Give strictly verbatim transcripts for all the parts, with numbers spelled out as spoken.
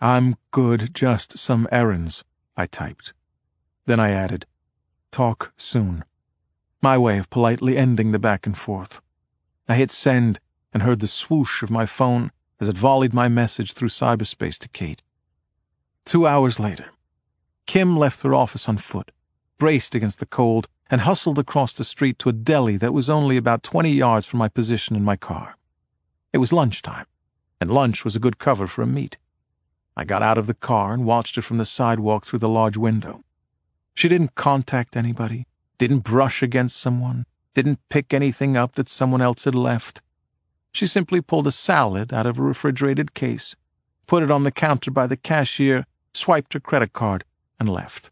"I'm good, just some errands," I typed. Then I added, "Talk soon." My way of politely ending the back and forth. I hit send and heard the swoosh of my phone as it volleyed my message through cyberspace to Kate. Two hours later, Kim left her office on foot, braced against the cold, and hustled across the street to a deli that was only about twenty yards from my position in my car. It was lunchtime, and lunch was a good cover for a meet. I got out of the car and watched her from the sidewalk through the large window. She didn't contact anybody, didn't brush against someone, didn't pick anything up that someone else had left. She simply pulled a salad out of a refrigerated case, put it on the counter by the cashier, swiped her credit card, and left.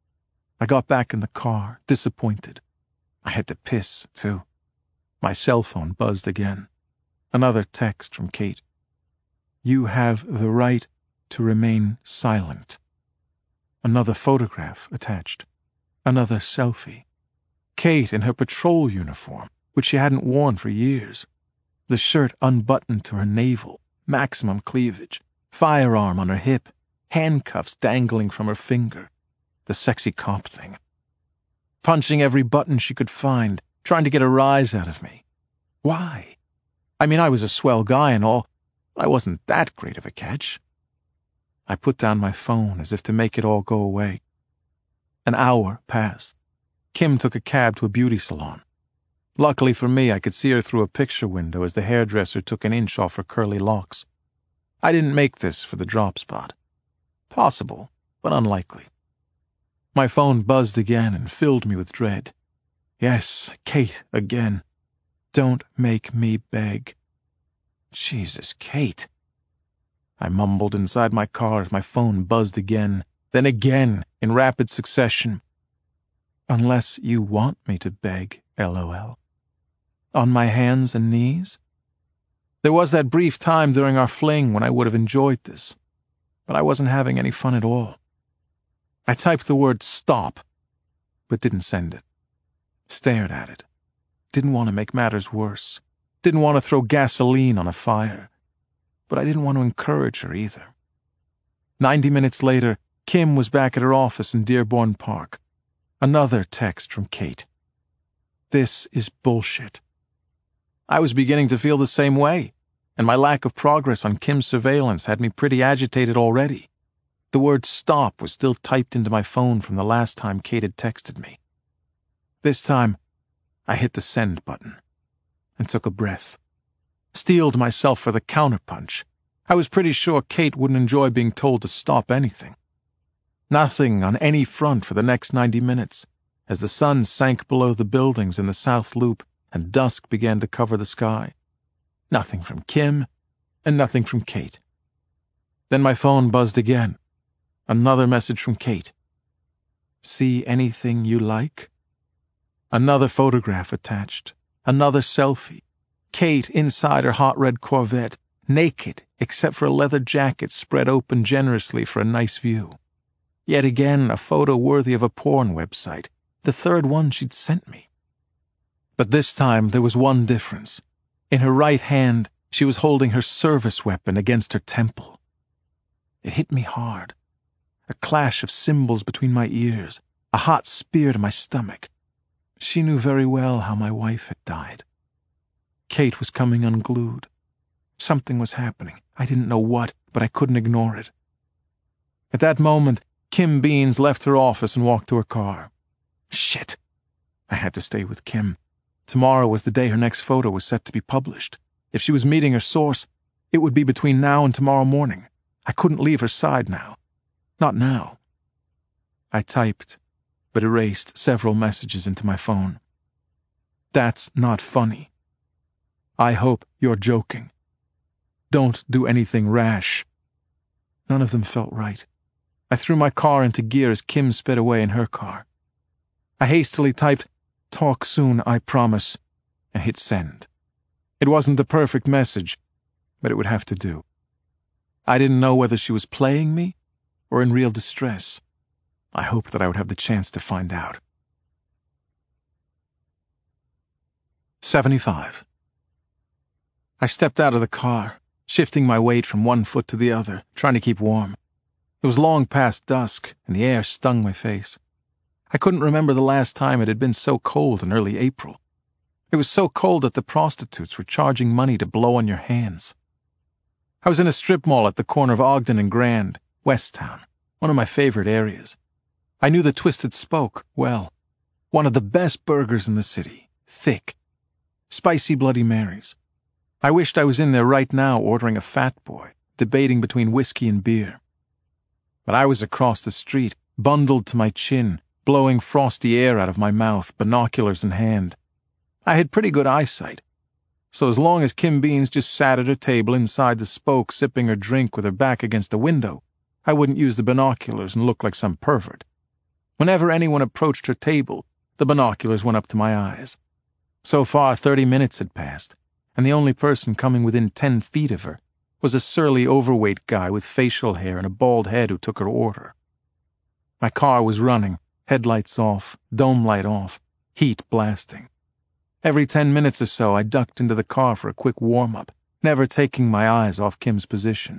I got back in the car, disappointed. I had to piss, too. My cell phone buzzed again. Another text from Kate. "You have the right to remain silent." Another photograph attached. Another selfie. Kate in her patrol uniform, which she hadn't worn for years. The shirt unbuttoned to her navel, maximum cleavage, firearm on her hip, handcuffs dangling from her finger. The sexy cop thing. Punching every button she could find, trying to get a rise out of me. Why? I mean, I was a swell guy and all, but I wasn't that great of a catch. I put down my phone as if to make it all go away. An hour passed. Kim took a cab to a beauty salon. Luckily for me, I could see her through a picture window as the hairdresser took an inch off her curly locks. I didn't make this for the drop spot. Possible, but unlikely. My phone buzzed again and filled me with dread. Yes, Kate again. Don't make me beg. Jesus, Kate. I mumbled inside my car as my phone buzzed again, then again, in rapid succession. Unless you want me to beg, LOL. On my hands and knees? There was that brief time during our fling when I would have enjoyed this, but I wasn't having any fun at all. I typed the word stop, but didn't send it. Stared at it. Didn't want to make matters worse. Didn't want to throw gasoline on a fire. But I didn't want to encourage her either. Ninety minutes later, Kim was back at her office in Dearborn Park. Another text from Kate. This is bullshit. I was beginning to feel the same way, and my lack of progress on Kim's surveillance had me pretty agitated already. The word stop was still typed into my phone from the last time Kate had texted me. This time, I hit the send button and took a breath. Steeled myself for the counterpunch. I was pretty sure Kate wouldn't enjoy being told to stop anything. Nothing on any front for the next ninety minutes, as the sun sank below the buildings in the South Loop and dusk began to cover the sky. Nothing from Kim, and nothing from Kate. Then my phone buzzed again. Another message from Kate. See anything you like? Another photograph attached. Another selfie. Kate inside her hot red Corvette, naked except for a leather jacket spread open generously for a nice view. Yet again a photo worthy of a porn website, the third one she'd sent me. But this time there was one difference. In her right hand, she was holding her service weapon against her temple. It hit me hard. A clash of cymbals between my ears, a hot spear to my stomach. She knew very well how my wife had died. Kate was coming unglued. Something was happening. I didn't know what, but I couldn't ignore it. At that moment, Kim Beans left her office and walked to her car. Shit! I had to stay with Kim. Tomorrow was the day her next photo was set to be published. If she was meeting her source, it would be between now and tomorrow morning. I couldn't leave her side now. Not now. I typed, but erased several messages into my phone. That's not funny. I hope you're joking. Don't do anything rash. None of them felt right. I threw my car into gear as Kim sped away in her car. I hastily typed, "Talk soon, I promise," and hit send. It wasn't the perfect message, but it would have to do. I didn't know whether she was playing me or in real distress. I hoped that I would have the chance to find out. seventy-five. I stepped out of the car, shifting my weight from one foot to the other, trying to keep warm. It was long past dusk, and the air stung my face. I couldn't remember the last time it had been so cold in early April. It was so cold that the prostitutes were charging money to blow on your hands. I was in a strip mall at the corner of Ogden and Grand, Westtown, one of my favorite areas. I knew the Twisted Spoke well. One of the best burgers in the city. Thick. Spicy Bloody Marys. I wished I was in there right now ordering a Fat Boy, debating between whiskey and beer. But I was across the street, bundled to my chin, blowing frosty air out of my mouth, binoculars in hand. I had pretty good eyesight, so as long as Kim Beans just sat at her table inside the Spoke sipping her drink with her back against the window, I wouldn't use the binoculars and look like some pervert. Whenever anyone approached her table, the binoculars went up to my eyes. So far, thirty minutes had passed, and the only person coming within ten feet of her was a surly, overweight guy with facial hair and a bald head who took her order. My car was running, headlights off, dome light off, heat blasting. Every ten minutes or so, I ducked into the car for a quick warm-up, never taking my eyes off Kim's position.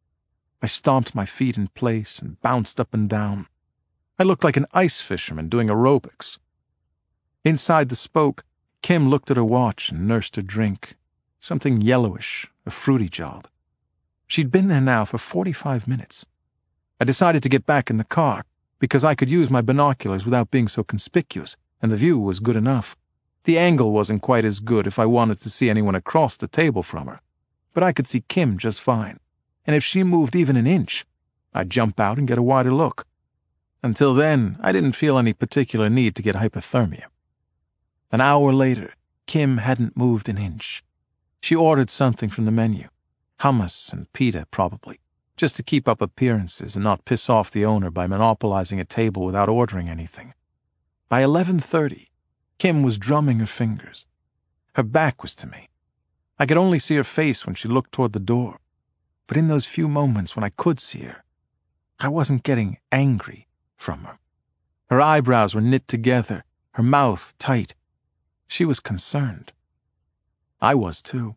I stomped my feet in place and bounced up and down. I looked like an ice fisherman doing aerobics. Inside the Spoke, Kim looked at her watch and nursed her drink. Something yellowish, a fruity job. She'd been there now for forty-five minutes. I decided to get back in the car, because I could use my binoculars without being so conspicuous, and the view was good enough. The angle wasn't quite as good if I wanted to see anyone across the table from her, but I could see Kim just fine, and if she moved even an inch, I'd jump out and get a wider look. Until then, I didn't feel any particular need to get hypothermia. An hour later, Kim hadn't moved an inch. She ordered something from the menu. Hummus and pita, probably, just to keep up appearances and not piss off the owner by monopolizing a table without ordering anything. By eleven thirty, Kim was drumming her fingers. Her back was to me. I could only see her face when she looked toward the door, but in those few moments when I could see her, I wasn't getting angry from her. Her eyebrows were knit together, her mouth tight. She was concerned. I was too.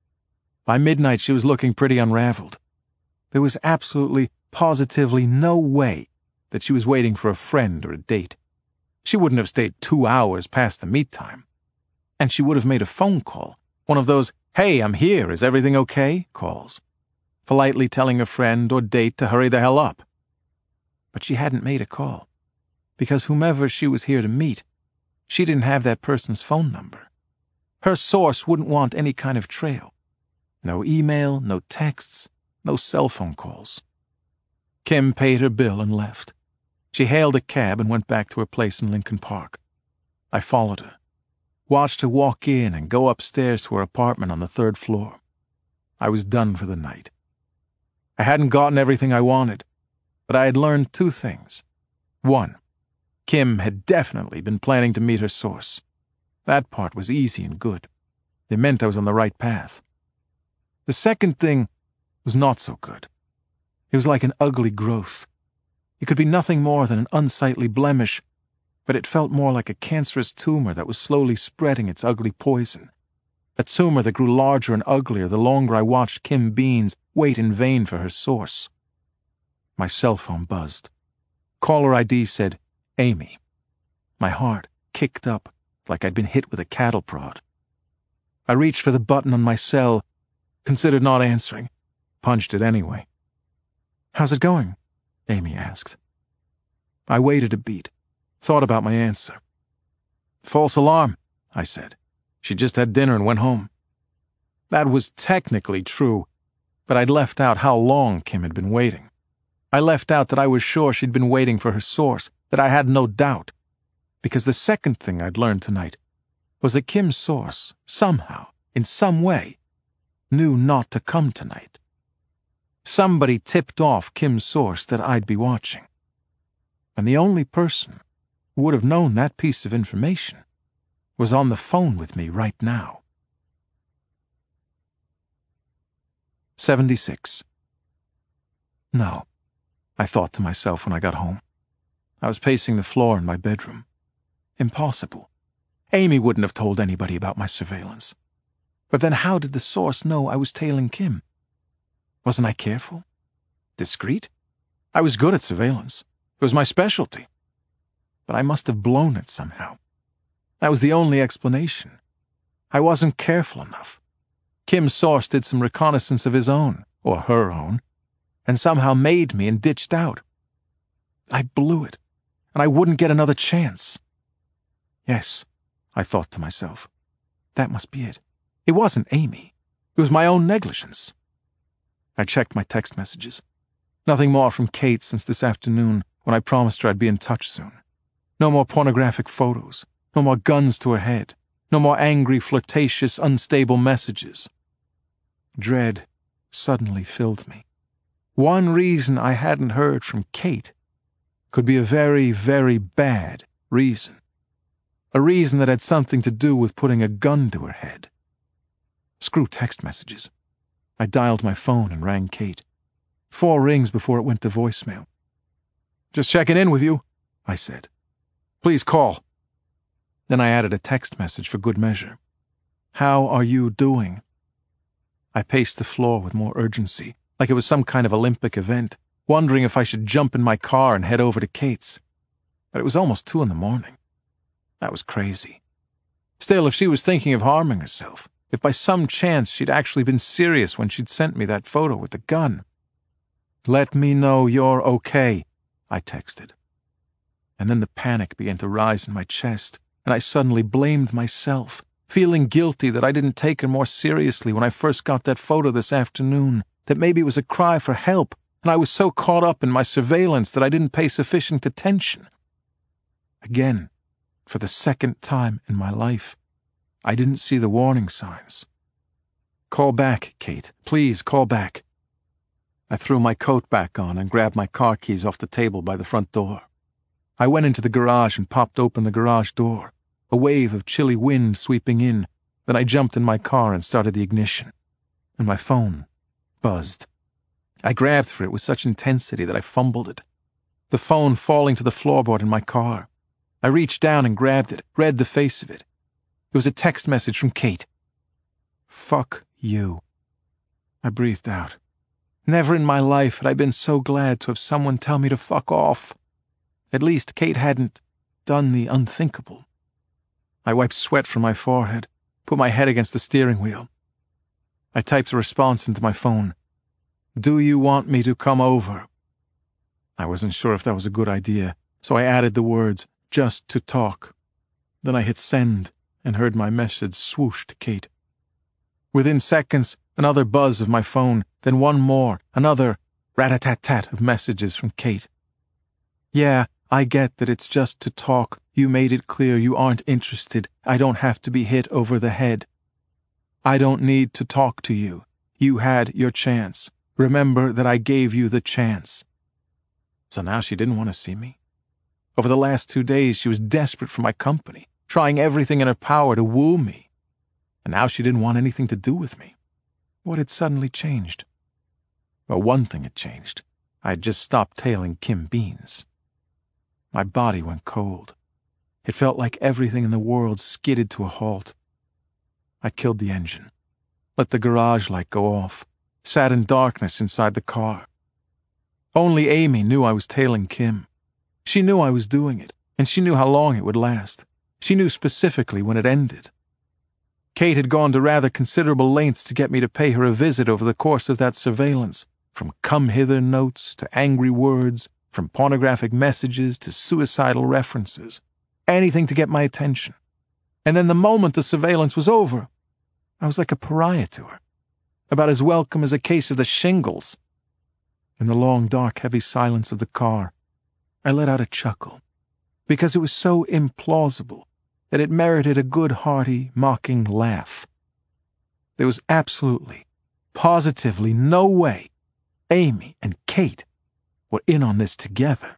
By midnight, she was looking pretty unraveled. There was absolutely, positively no way that she was waiting for a friend or a date. She wouldn't have stayed two hours past the meet time. And she would have made a phone call, one of those, "Hey, I'm here, is everything okay?" calls, politely telling a friend or date to hurry the hell up. But she hadn't made a call, because whomever she was here to meet, she didn't have that person's phone number. Her source wouldn't want any kind of trail. No email, no texts, no cell phone calls. Kim paid her bill and left. She hailed a cab and went back to her place in Lincoln Park. I followed her, watched her walk in and go upstairs to her apartment on the third floor. I was done for the night. I hadn't gotten everything I wanted, but I had learned two things. One, Kim had definitely been planning to meet her source. That part was easy and good. It meant I was on the right path. The second thing was not so good. It was like an ugly growth. It could be nothing more than an unsightly blemish, but it felt more like a cancerous tumor that was slowly spreading its ugly poison. A tumor that grew larger and uglier the longer I watched Kim Beans wait in vain for her source. My cell phone buzzed. Caller I D said, "Amy." My heart kicked up like I'd been hit with a cattle prod. I reached for the button on my cell, considered not answering, punched it anyway. "How's it going?" Amy asked. I waited a beat, thought about my answer. "False alarm," I said. "She just had dinner and went home." That was technically true, but I'd left out how long Kim had been waiting. I left out that I was sure she'd been waiting for her source, that I had no doubt, because the second thing I'd learned tonight was that Kim's source, somehow, in some way, knew not to come tonight. Somebody tipped off Kim's source that I'd be watching. And the only person who would have known that piece of information was on the phone with me right now. seventy-six. No, I thought to myself when I got home. I was pacing the floor in my bedroom. Impossible. Amy wouldn't have told anybody about my surveillance. But then how did the source know I was tailing Kim? Wasn't I careful? Discreet? I was good at surveillance. It was my specialty. But I must have blown it somehow. That was the only explanation. I wasn't careful enough. Kim Source did some reconnaissance of his own, or her own, and somehow made me and ditched out. I blew it, and I wouldn't get another chance. Yes, I thought to myself. That must be it. It wasn't Amy. It was my own negligence. I checked my text messages. Nothing more from Kate since this afternoon when I promised her I'd be in touch soon. No more pornographic photos. No more guns to her head. No more angry, flirtatious, unstable messages. Dread suddenly filled me. One reason I hadn't heard from Kate could be a very, very bad reason. A reason that had something to do with putting a gun to her head. Screw text messages. I dialed my phone and rang Kate. Four rings before it went to voicemail. "Just checking in with you," I said. "Please call." Then I added a text message for good measure. "How are you doing?" I paced the floor with more urgency, like it was some kind of Olympic event, wondering if I should jump in my car and head over to Kate's. But it was almost two in the morning. That was crazy. Still, if she was thinking of harming herself, if by some chance she'd actually been serious when she'd sent me that photo with the gun. "Let me know you're okay," I texted. And then the panic began to rise in my chest, and I suddenly blamed myself, feeling guilty that I didn't take her more seriously when I first got that photo this afternoon, that maybe it was a cry for help, and I was so caught up in my surveillance that I didn't pay sufficient attention. Again, for the second time in my life, I didn't see the warning signs. "Call back, Kate. Please call back." I threw my coat back on and grabbed my car keys off the table by the front door. I went into the garage and popped open the garage door, a wave of chilly wind sweeping in. Then I jumped in my car and started the ignition. And my phone buzzed. I grabbed for it with such intensity that I fumbled it. The phone falling to the floorboard in my car. I reached down and grabbed it, read the face of it. It was a text message from Kate. "Fuck you." I breathed out. Never in my life had I been so glad to have someone tell me to fuck off. At least Kate hadn't done the unthinkable. I wiped sweat from my forehead, put my head against the steering wheel. I typed a response into my phone. "Do you want me to come over?" I wasn't sure if that was a good idea, so I added the words, "just to talk." Then I hit send and heard my message swoosh to Kate. Within seconds, another buzz of my phone, then one more, another rat-a-tat-tat of messages from Kate. "Yeah, I get that it's just to talk. You made it clear you aren't interested. I don't have to be hit over the head. I don't need to talk to you. You had your chance. Remember that I gave you the chance." So now she didn't want to see me? Over the last two days, she was desperate for my company, trying everything in her power to woo me. And now she didn't want anything to do with me. What had suddenly changed? Well, one thing had changed. I had just stopped tailing Kim Beans. My body went cold. It felt like everything in the world skidded to a halt. I killed the engine, let the garage light go off, sat in darkness inside the car. Only Amy knew I was tailing Kim. She knew I was doing it, and she knew how long it would last. She knew specifically when it ended. Kate had gone to rather considerable lengths to get me to pay her a visit over the course of that surveillance, from come-hither notes to angry words, from pornographic messages to suicidal references. Anything to get my attention. And then the moment the surveillance was over, I was like a pariah to her, about as welcome as a case of the shingles. In the long, dark, heavy silence of the car, I let out a chuckle, because it was so implausible that it merited a good, hearty, mocking laugh. There was absolutely, positively no way Amy and Kate were in on this together.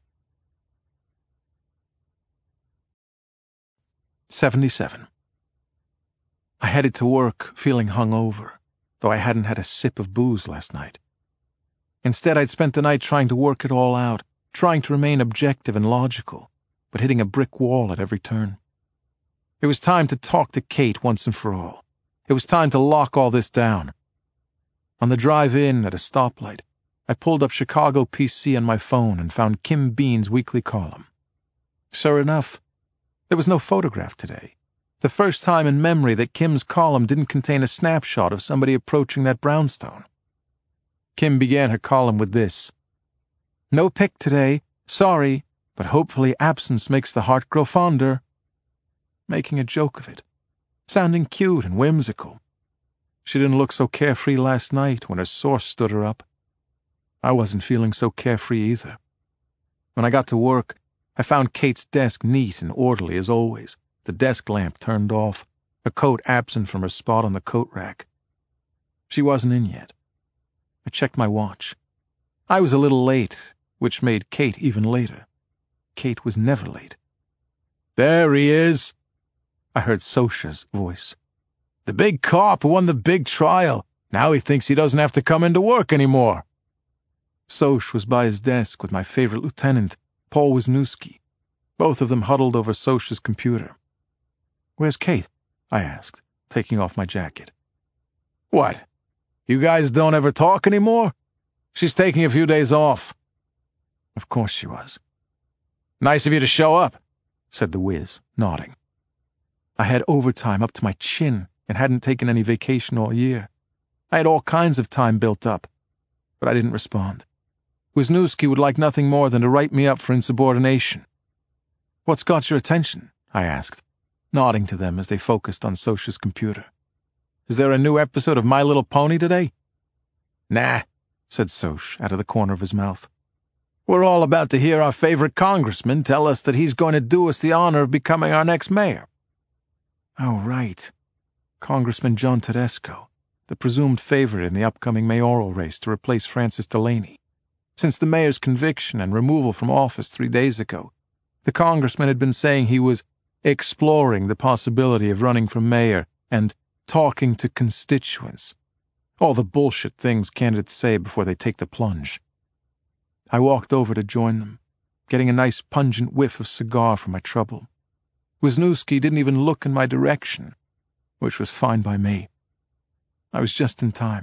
seventy-seven. I headed to work feeling hungover, though I hadn't had a sip of booze last night. Instead, I'd spent the night trying to work it all out, trying to remain objective and logical, but hitting a brick wall at every turn. It was time to talk to Kate once and for all. It was time to lock all this down. On the drive in at a stoplight, I pulled up Chicago P C on my phone and found Kim Bean's weekly column. Sure enough, there was no photograph today. The first time in memory that Kim's column didn't contain a snapshot of somebody approaching that brownstone. Kim began her column with this: "No pic today, sorry, but hopefully absence makes the heart grow fonder." Making a joke of it, sounding cute and whimsical. She didn't look so carefree last night when her source stood her up. I wasn't feeling so carefree either. When I got to work, I found Kate's desk neat and orderly as always, the desk lamp turned off, her coat absent from her spot on the coat rack. She wasn't in yet. I checked my watch. I was a little late, which made Kate even later. Kate was never late. "There he is," I heard Sosha's voice. "The big cop who won the big trial. Now he thinks he doesn't have to come into work anymore." Sosh was by his desk with my favorite lieutenant, Paul Wisniewski, both of them huddled over Sosha's computer. "Where's Kate?" I asked, taking off my jacket. "What? You guys don't ever talk anymore? She's taking a few days off." Of course she was. "Nice of you to show up," said the whiz, nodding. I had overtime up to my chin and hadn't taken any vacation all year. I had all kinds of time built up, but I didn't respond. Wisniewski would like nothing more than to write me up for insubordination. "What's got your attention?" I asked, nodding to them as they focused on Sosha's computer. "Is there a new episode of My Little Pony today?" "Nah," said Sosh out of the corner of his mouth. "We're all about to hear our favorite congressman tell us that he's going to do us the honor of becoming our next mayor." Oh, right. Congressman John Tedesco, the presumed favorite in the upcoming mayoral race to replace Francis Delaney. Since the mayor's conviction and removal from office three days ago, the congressman had been saying he was exploring the possibility of running for mayor and talking to constituents. All the bullshit things candidates say before they take the plunge. I walked over to join them, getting a nice pungent whiff of cigar for my trouble. Wisniewski didn't even look in my direction, which was fine by me. I was just in time.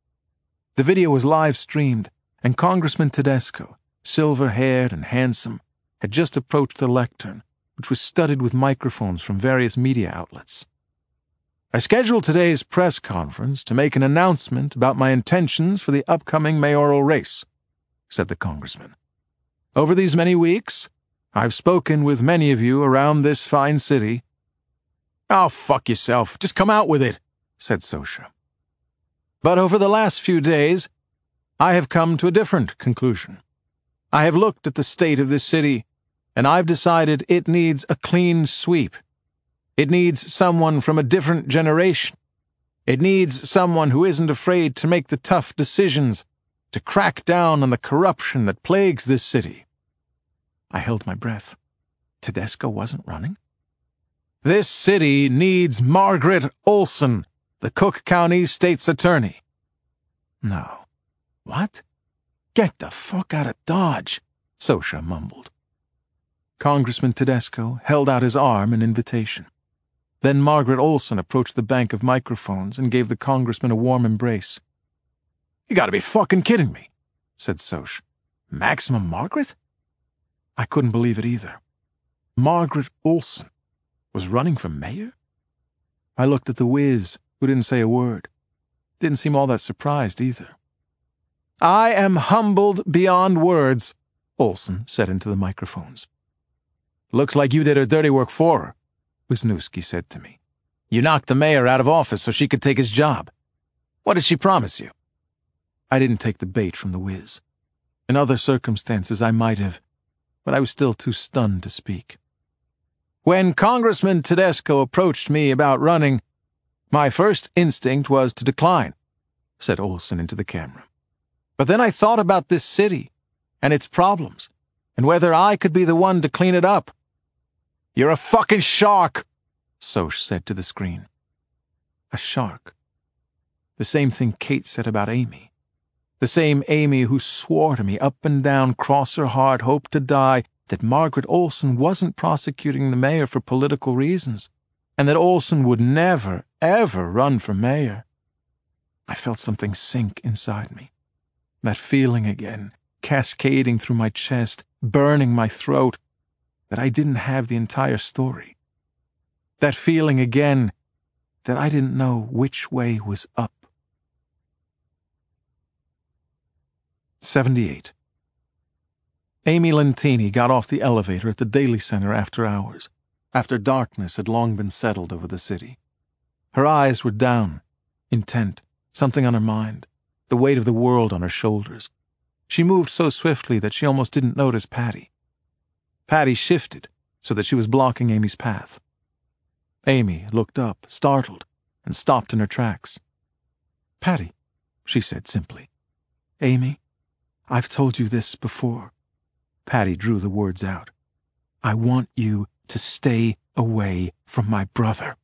The video was live-streamed, and Congressman Tedesco, silver-haired and handsome, had just approached the lectern, which was studded with microphones from various media outlets. "I scheduled today's press conference to make an announcement about my intentions for the upcoming mayoral race," said the congressman. "Over these many weeks, I've spoken with many of you around this fine city." "Oh, fuck yourself. Just come out with it," said Sosha. "But over the last few days, I have come to a different conclusion. I have looked at the state of this city, and I've decided it needs a clean sweep. It needs someone from a different generation. It needs someone who isn't afraid to make the tough decisions, to crack down on the corruption that plagues this city." I held my breath. Tedesco wasn't running? "This city needs Margaret Olson, the Cook County State's Attorney." No. "What? Get the fuck out of Dodge," Sosha mumbled. Congressman Tedesco held out his arm in invitation. Then Margaret Olson approached the bank of microphones and gave the congressman a warm embrace. "You gotta be fucking kidding me," said Sosh. "Maximum Margaret?" I couldn't believe it either. Margaret Olson was running for mayor? I looked at the whiz, who didn't say a word. Didn't seem all that surprised either. "I am humbled beyond words," Olson said into the microphones. "Looks like you did her dirty work for her," Wisniewski said to me. "You knocked the mayor out of office so she could take his job. What did she promise you?" I didn't take the bait from the whiz. In other circumstances I might have, but I was still too stunned to speak. "When Congressman Tedesco approached me about running, my first instinct was to decline," said Olson into the camera. "But then I thought about this city and its problems, and whether I could be the one to clean it up." "You're a fucking shark," Sosh said to the screen. A shark. The same thing Kate said about Amy. The same Amy who swore to me up and down, cross her heart, hope to die, that Margaret Olson wasn't prosecuting the mayor for political reasons, and that Olson would never, ever run for mayor. I felt something sink inside me. That feeling again, cascading through my chest, burning my throat, that I didn't have the entire story. That feeling again, that I didn't know which way was up. seventy-eight. Amy Lentini got off the elevator at the Daily Center after hours, after darkness had long been settled over the city. Her eyes were down, intent, something on her mind, the weight of the world on her shoulders. She moved so swiftly that she almost didn't notice Patty. Patty shifted so that she was blocking Amy's path. Amy looked up, startled, and stopped in her tracks. "Patty," she said simply. "Amy, I've told you this before." Patty drew the words out. "I want you to stay away from my brother."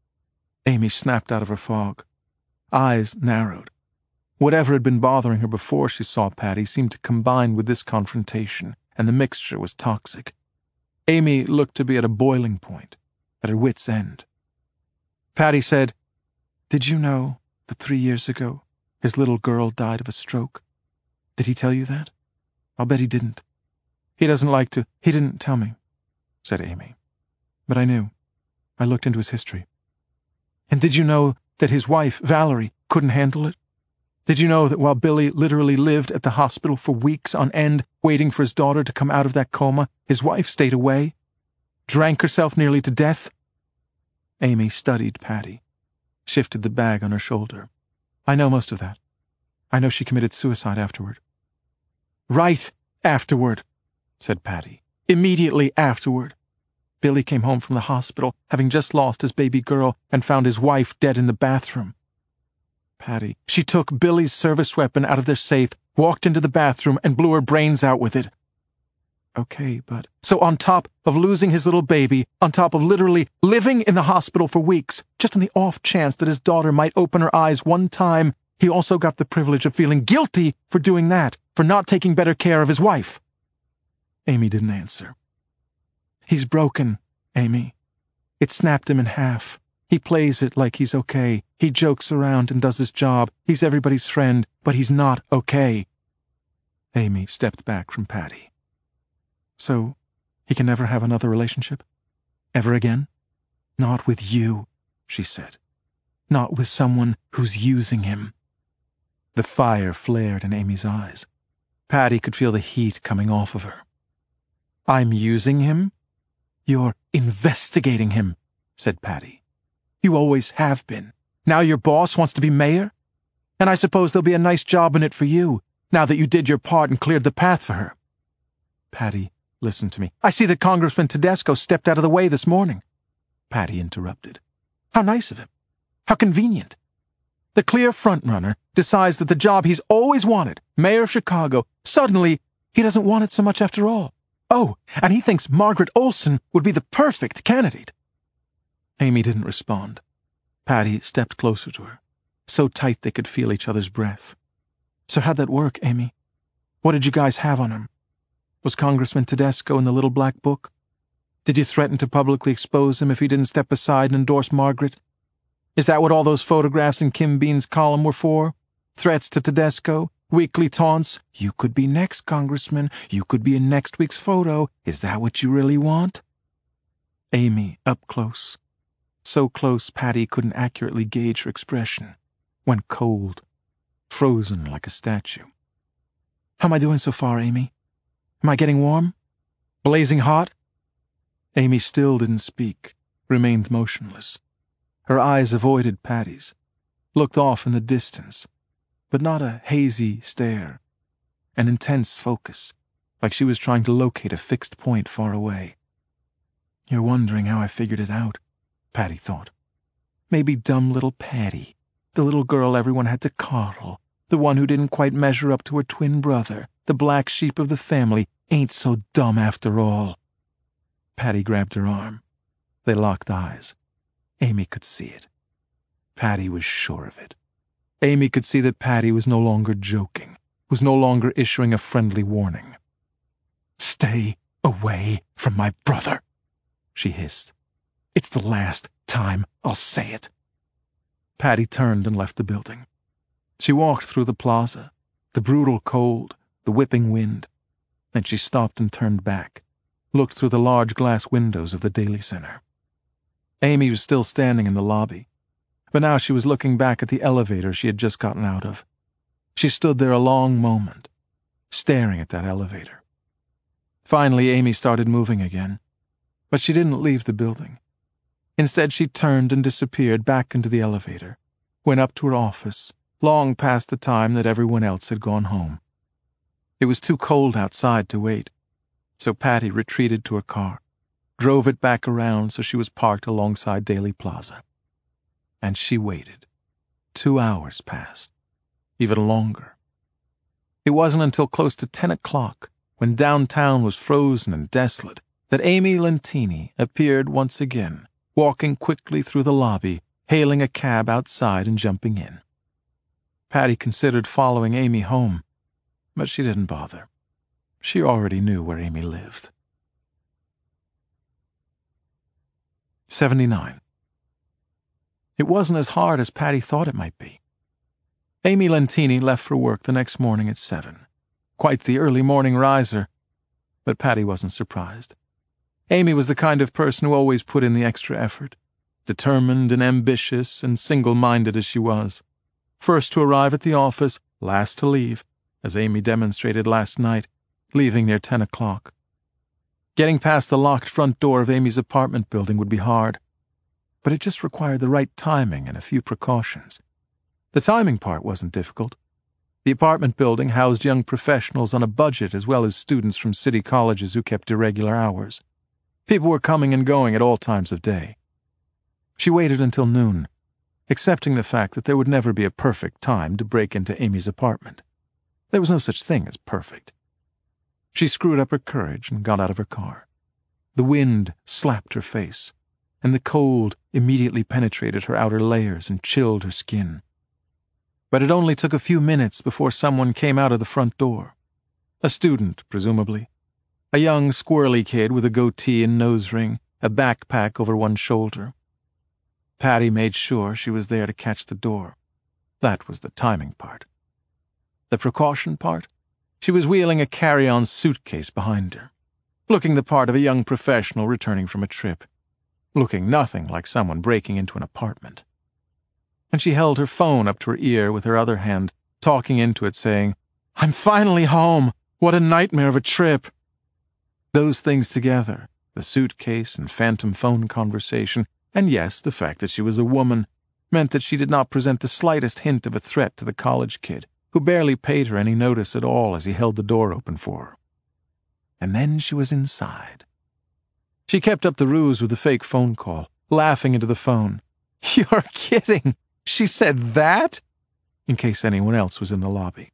Amy snapped out of her fog. Eyes narrowed. Whatever had been bothering her before she saw Patty seemed to combine with this confrontation, and the mixture was toxic. Amy looked to be at a boiling point, at her wit's end. Patty said, "Did you know that three years ago his little girl died of a stroke? Did he tell you that? I'll bet he didn't." "He doesn't like to—" "He didn't tell me," said Amy. "But I knew. I looked into his history." "And did you know that his wife, Valerie, couldn't handle it? Did you know that while Billy literally lived at the hospital for weeks on end, waiting for his daughter to come out of that coma, his wife stayed away? Drank herself nearly to death?" Amy studied Patty, shifted the bag on her shoulder. "I know most of that. I know she committed suicide afterward." "Right afterward," said Patty. "Immediately afterward. Billy came home from the hospital, having just lost his baby girl, and found his wife dead in the bathroom. Patty, she took Billy's service weapon out of their safe, walked into the bathroom, and blew her brains out with it." "Okay, but—" "So on top of losing his little baby, on top of literally living in the hospital for weeks, just on the off chance that his daughter might open her eyes one time, he also got the privilege of feeling guilty for doing that, for not taking better care of his wife." Amy didn't answer. "He's broken, Amy. It snapped him in half. He plays it like he's okay. He jokes around and does his job. He's everybody's friend, but he's not okay." Amy stepped back from Patty. "So, he can never have another relationship? Ever again?" "Not with you," she said. "Not with someone who's using him." The fire flared in Amy's eyes. Patty could feel the heat coming off of her. "I'm using him?" "You're investigating him," said Patty. "You always have been. Now your boss wants to be mayor? And I suppose there'll be a nice job in it for you, now that you did your part and cleared the path for her." "Patty, listen to me. I see that Congressman Tedesco stepped out of the way this morning." Patty interrupted. "How nice of him. How convenient. The clear frontrunner decides that the job he's always wanted, mayor of Chicago, suddenly he doesn't want it so much after all. Oh, and he thinks Margaret Olson would be the perfect candidate." Amy didn't respond. Patty stepped closer to her, so tight they could feel each other's breath. "So how'd that work, Amy? What did you guys have on him? Was Congressman Tedesco in the little black book? Did you threaten to publicly expose him if he didn't step aside and endorse Margaret? Is that what all those photographs in Kim Bean's column were for? Threats to Tedesco? Weekly taunts? You could be next, Congressman. You could be in next week's photo. Is that what you really want?" Amy, up close. So close Patty couldn't accurately gauge her expression. Went cold. Frozen like a statue. "How am I doing so far, Amy? Am I getting warm? Blazing hot?" Amy still didn't speak, remained motionless. Her eyes avoided Patty's, looked off in the distance, but not a hazy stare, an intense focus, like she was trying to locate a fixed point far away. "You're wondering how I figured it out," Patty thought. "Maybe dumb little Patty, the little girl everyone had to coddle, the one who didn't quite measure up to her twin brother, the black sheep of the family, ain't so dumb after all." Patty grabbed her arm. They locked eyes. Amy could see it. Patty was sure of it. Amy could see that Patty was no longer joking, was no longer issuing a friendly warning. "Stay away from my brother," she hissed. "It's the last time I'll say it." Patty turned and left the building. She walked through the plaza, The brutal cold, the whipping wind. Then she stopped and turned back, looked through the large glass windows of the Daily Center. Amy was still standing in the lobby, but now she was looking back at the elevator she had just gotten out of. She stood there a long moment, staring at that elevator. Finally, Amy started moving again, but she didn't leave the building. Instead, she turned and disappeared back into the elevator, went up to her office, long past the time that everyone else had gone home. It was too cold outside to wait, so Patty retreated to her car, drove it back around so she was parked alongside Daly Plaza. And she waited. Two hours passed, even longer. It wasn't until close to ten o'clock, when downtown was frozen and desolate, that Amy Lentini appeared once again, walking quickly through the lobby, hailing a cab outside and jumping in. Patty considered following Amy home, but she didn't bother. She already knew where Amy lived. seventy-nine. It wasn't as hard as Patty thought it might be. Amy Lentini left for work the next morning at seven. Quite the early morning riser, but Patty wasn't surprised. Amy was the kind of person who always put in the extra effort, determined and ambitious and single-minded as she was. First to arrive at the office, last to leave, as Amy demonstrated last night, leaving near ten o'clock. Getting past the locked front door of Amy's apartment building would be hard, but it just required the right timing and a few precautions. The timing part wasn't difficult. The apartment building housed young professionals on a budget as well as students from city colleges who kept irregular hours. People were coming and going at all times of day. She waited until noon, accepting the fact that there would never be a perfect time to break into Amy's apartment. There was no such thing as perfect. She screwed up her courage and got out of her car. The wind slapped her face, and the cold immediately penetrated her outer layers and chilled her skin. But it only took a few minutes before someone came out of the front door. A student, presumably. A young, squirrely kid with a goatee and nose ring, a backpack over one shoulder. Patty made sure she was there to catch the door. That was the timing part. The precaution part? She was wheeling a carry-on suitcase behind her, looking the part of a young professional returning from a trip, looking nothing like someone breaking into an apartment. And she held her phone up to her ear with her other hand, talking into it, saying, "I'm finally home! What a nightmare of a trip!" Those things together, the suitcase and phantom phone conversation, and yes, the fact that she was a woman, meant that she did not present the slightest hint of a threat to the college kid, who barely paid her any notice at all as he held the door open for her. And then she was inside. She kept up the ruse with the fake phone call, laughing into the phone. "You're kidding! She said that?" in case anyone else was in the lobby.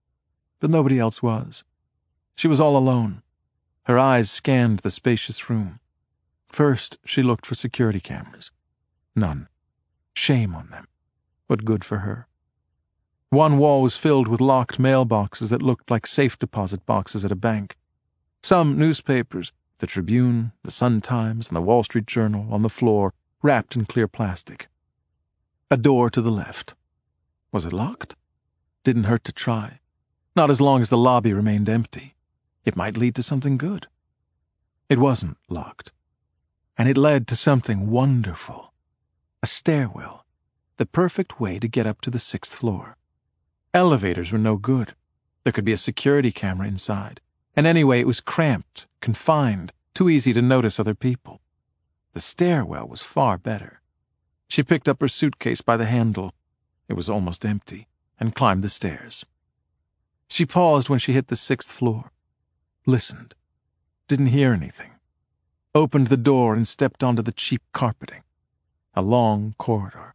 But nobody else was. She was all alone. Her eyes scanned the spacious room. First, she looked for security cameras. None. Shame on them. But good for her. One wall was filled with locked mailboxes that looked like safe deposit boxes at a bank. Some newspapers, the Tribune, the Sun-Times, and the Wall Street Journal, on the floor, wrapped in clear plastic. A door to the left. Was it locked? Didn't hurt to try. Not as long as the lobby remained empty. It might lead to something good. It wasn't locked. And it led to something wonderful. A stairwell. The perfect way to get up to the sixth floor. Elevators were no good. There could be a security camera inside. And anyway, it was cramped, confined, too easy to notice other people. The stairwell was far better. She picked up her suitcase by the handle. It was almost empty, and climbed the stairs. She paused when she hit the sixth floor. Listened. Didn't hear anything. Opened the door and stepped onto the cheap carpeting. A long corridor.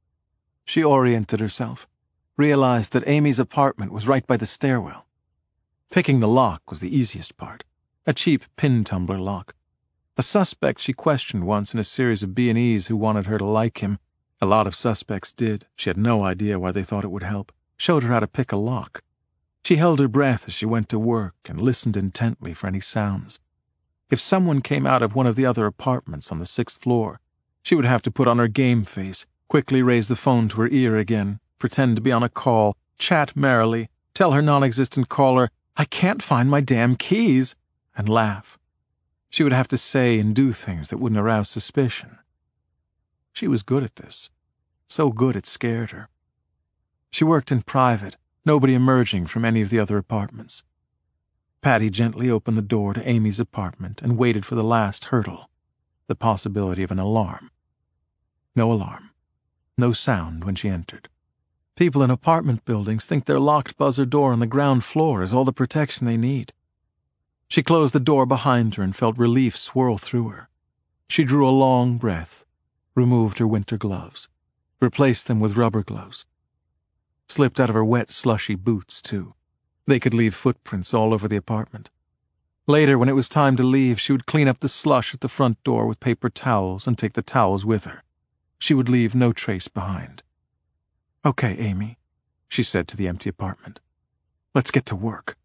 She oriented herself, realized that Amy's apartment was right by the stairwell. Picking the lock was the easiest part. A cheap pin tumbler lock. A suspect she questioned once in a series of B and Es who wanted her to like him. A lot of suspects did. She had no idea why they thought it would help. Showed her how to pick a lock. She held her breath as she went to work and listened intently for any sounds. If someone came out of one of the other apartments on the sixth floor, she would have to put on her game face, quickly raise the phone to her ear again, pretend to be on a call, chat merrily, tell her non-existent caller, "I can't find my damn keys," and laugh. She would have to say and do things that wouldn't arouse suspicion. She was good at this. So good it scared her. She worked in private, nobody emerging from any of the other apartments. Patty gently opened the door to Amy's apartment and waited for the last hurdle, the possibility of an alarm. No alarm. No sound when she entered. People in apartment buildings think their locked buzzer door on the ground floor is all the protection they need. She closed the door behind her and felt relief swirl through her. She drew a long breath, removed her winter gloves, replaced them with rubber gloves. Slipped out of her wet, slushy boots, too. They could leave footprints all over the apartment. Later, when it was time to leave, she would clean up the slush at the front door with paper towels and take the towels with her. She would leave no trace behind. "Okay, Amy," she said to the empty apartment. "Let's get to work."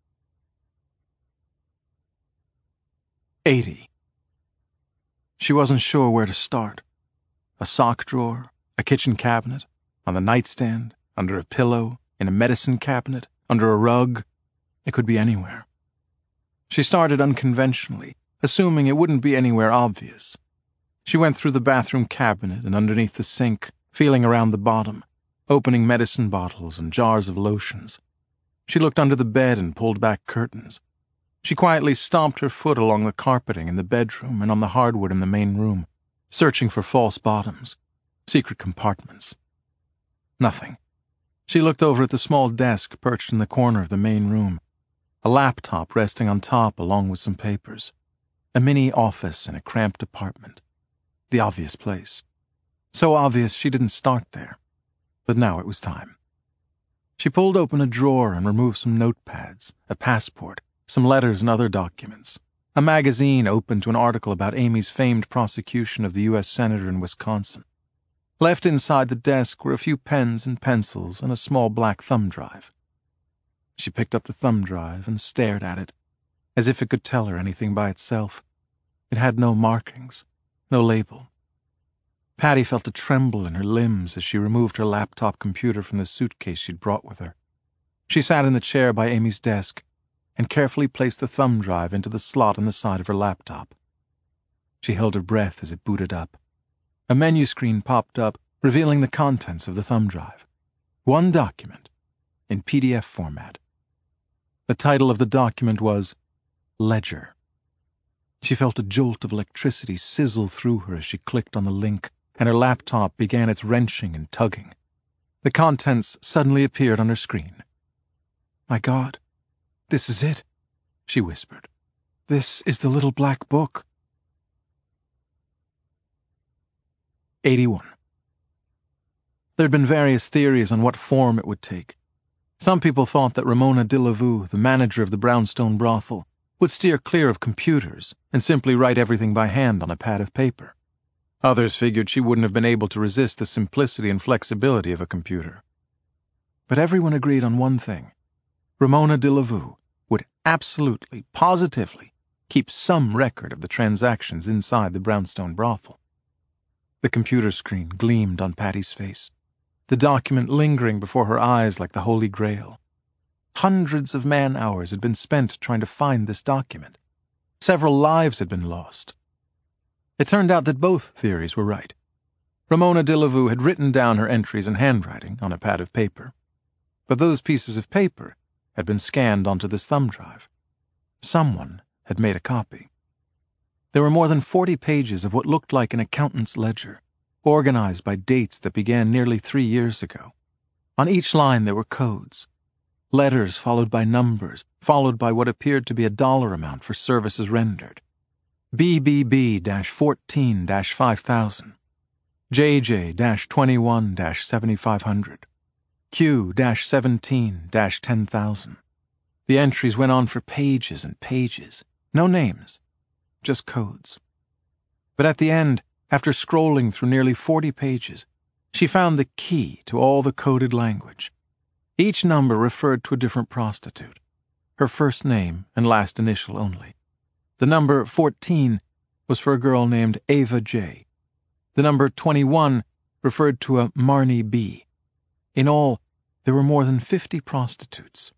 Eighty. She wasn't sure where to start. A sock drawer, a kitchen cabinet, on the nightstand, under a pillow, in a medicine cabinet, under a rug. It could be anywhere. She started unconventionally, assuming it wouldn't be anywhere obvious. She went through the bathroom cabinet and underneath the sink, feeling around the bottom, opening medicine bottles and jars of lotions. She looked under the bed and pulled back curtains. She quietly stomped her foot along the carpeting in the bedroom and on the hardwood in the main room, searching for false bottoms, secret compartments. Nothing. She looked over at the small desk perched in the corner of the main room, a laptop resting on top along with some papers, a mini office in a cramped apartment. The obvious place. So obvious she didn't start there. But now it was time. She pulled open a drawer and removed some notepads, a passport, some letters and other documents, a magazine open to an article about Amy's famed prosecution of the U S Senator in Wisconsin. Left inside the desk were a few pens and pencils and a small black thumb drive. She picked up the thumb drive and stared at it, as if it could tell her anything by itself. It had no markings, no label. Patty felt a tremble in her limbs as she removed her laptop computer from the suitcase she'd brought with her. She sat in the chair by Amy's desk and carefully placed the thumb drive into the slot on the side of her laptop. She held her breath as it booted up. A menu screen popped up, revealing the contents of the thumb drive. One document, in P D F format. The title of the document was Ledger. She felt a jolt of electricity sizzle through her as she clicked on the link, and her laptop began its wrenching and tugging. The contents suddenly appeared on her screen. "My God, this is it," she whispered. "This is the little black book." eighty-one. There'd been various theories on what form it would take. Some people thought that Ramona Delavu, the manager of the Brownstone brothel, would steer clear of computers and simply write everything by hand on a pad of paper. Others figured she wouldn't have been able to resist the simplicity and flexibility of a computer. But everyone agreed on one thing. Ramona Delavu would absolutely, positively keep some record of the transactions inside the Brownstone brothel. The computer screen gleamed on Patty's face, the document lingering before her eyes like the Holy Grail. Hundreds of man-hours had been spent trying to find this document. Several lives had been lost. It turned out that both theories were right. Ramona Delavu had written down her entries in handwriting on a pad of paper, but those pieces of paper had been scanned onto this thumb drive. Someone had made a copy. There were more than forty pages of what looked like an accountant's ledger, organized by dates that began nearly three years ago. On each line there were codes. Letters followed by numbers, followed by what appeared to be a dollar amount for services rendered. B B B fourteen five thousand, J J twenty-one seventy-five hundred, Q seventeen ten thousand. The entries went on for pages and pages. No names, just codes. But at the end, after scrolling through nearly forty pages, she found the key to all the coded language. Each number referred to a different prostitute, her first name and last initial only. The number fourteen was for a girl named Ava J. The number twenty-one referred to a Marnie B. In all, there were more than fifty prostitutes,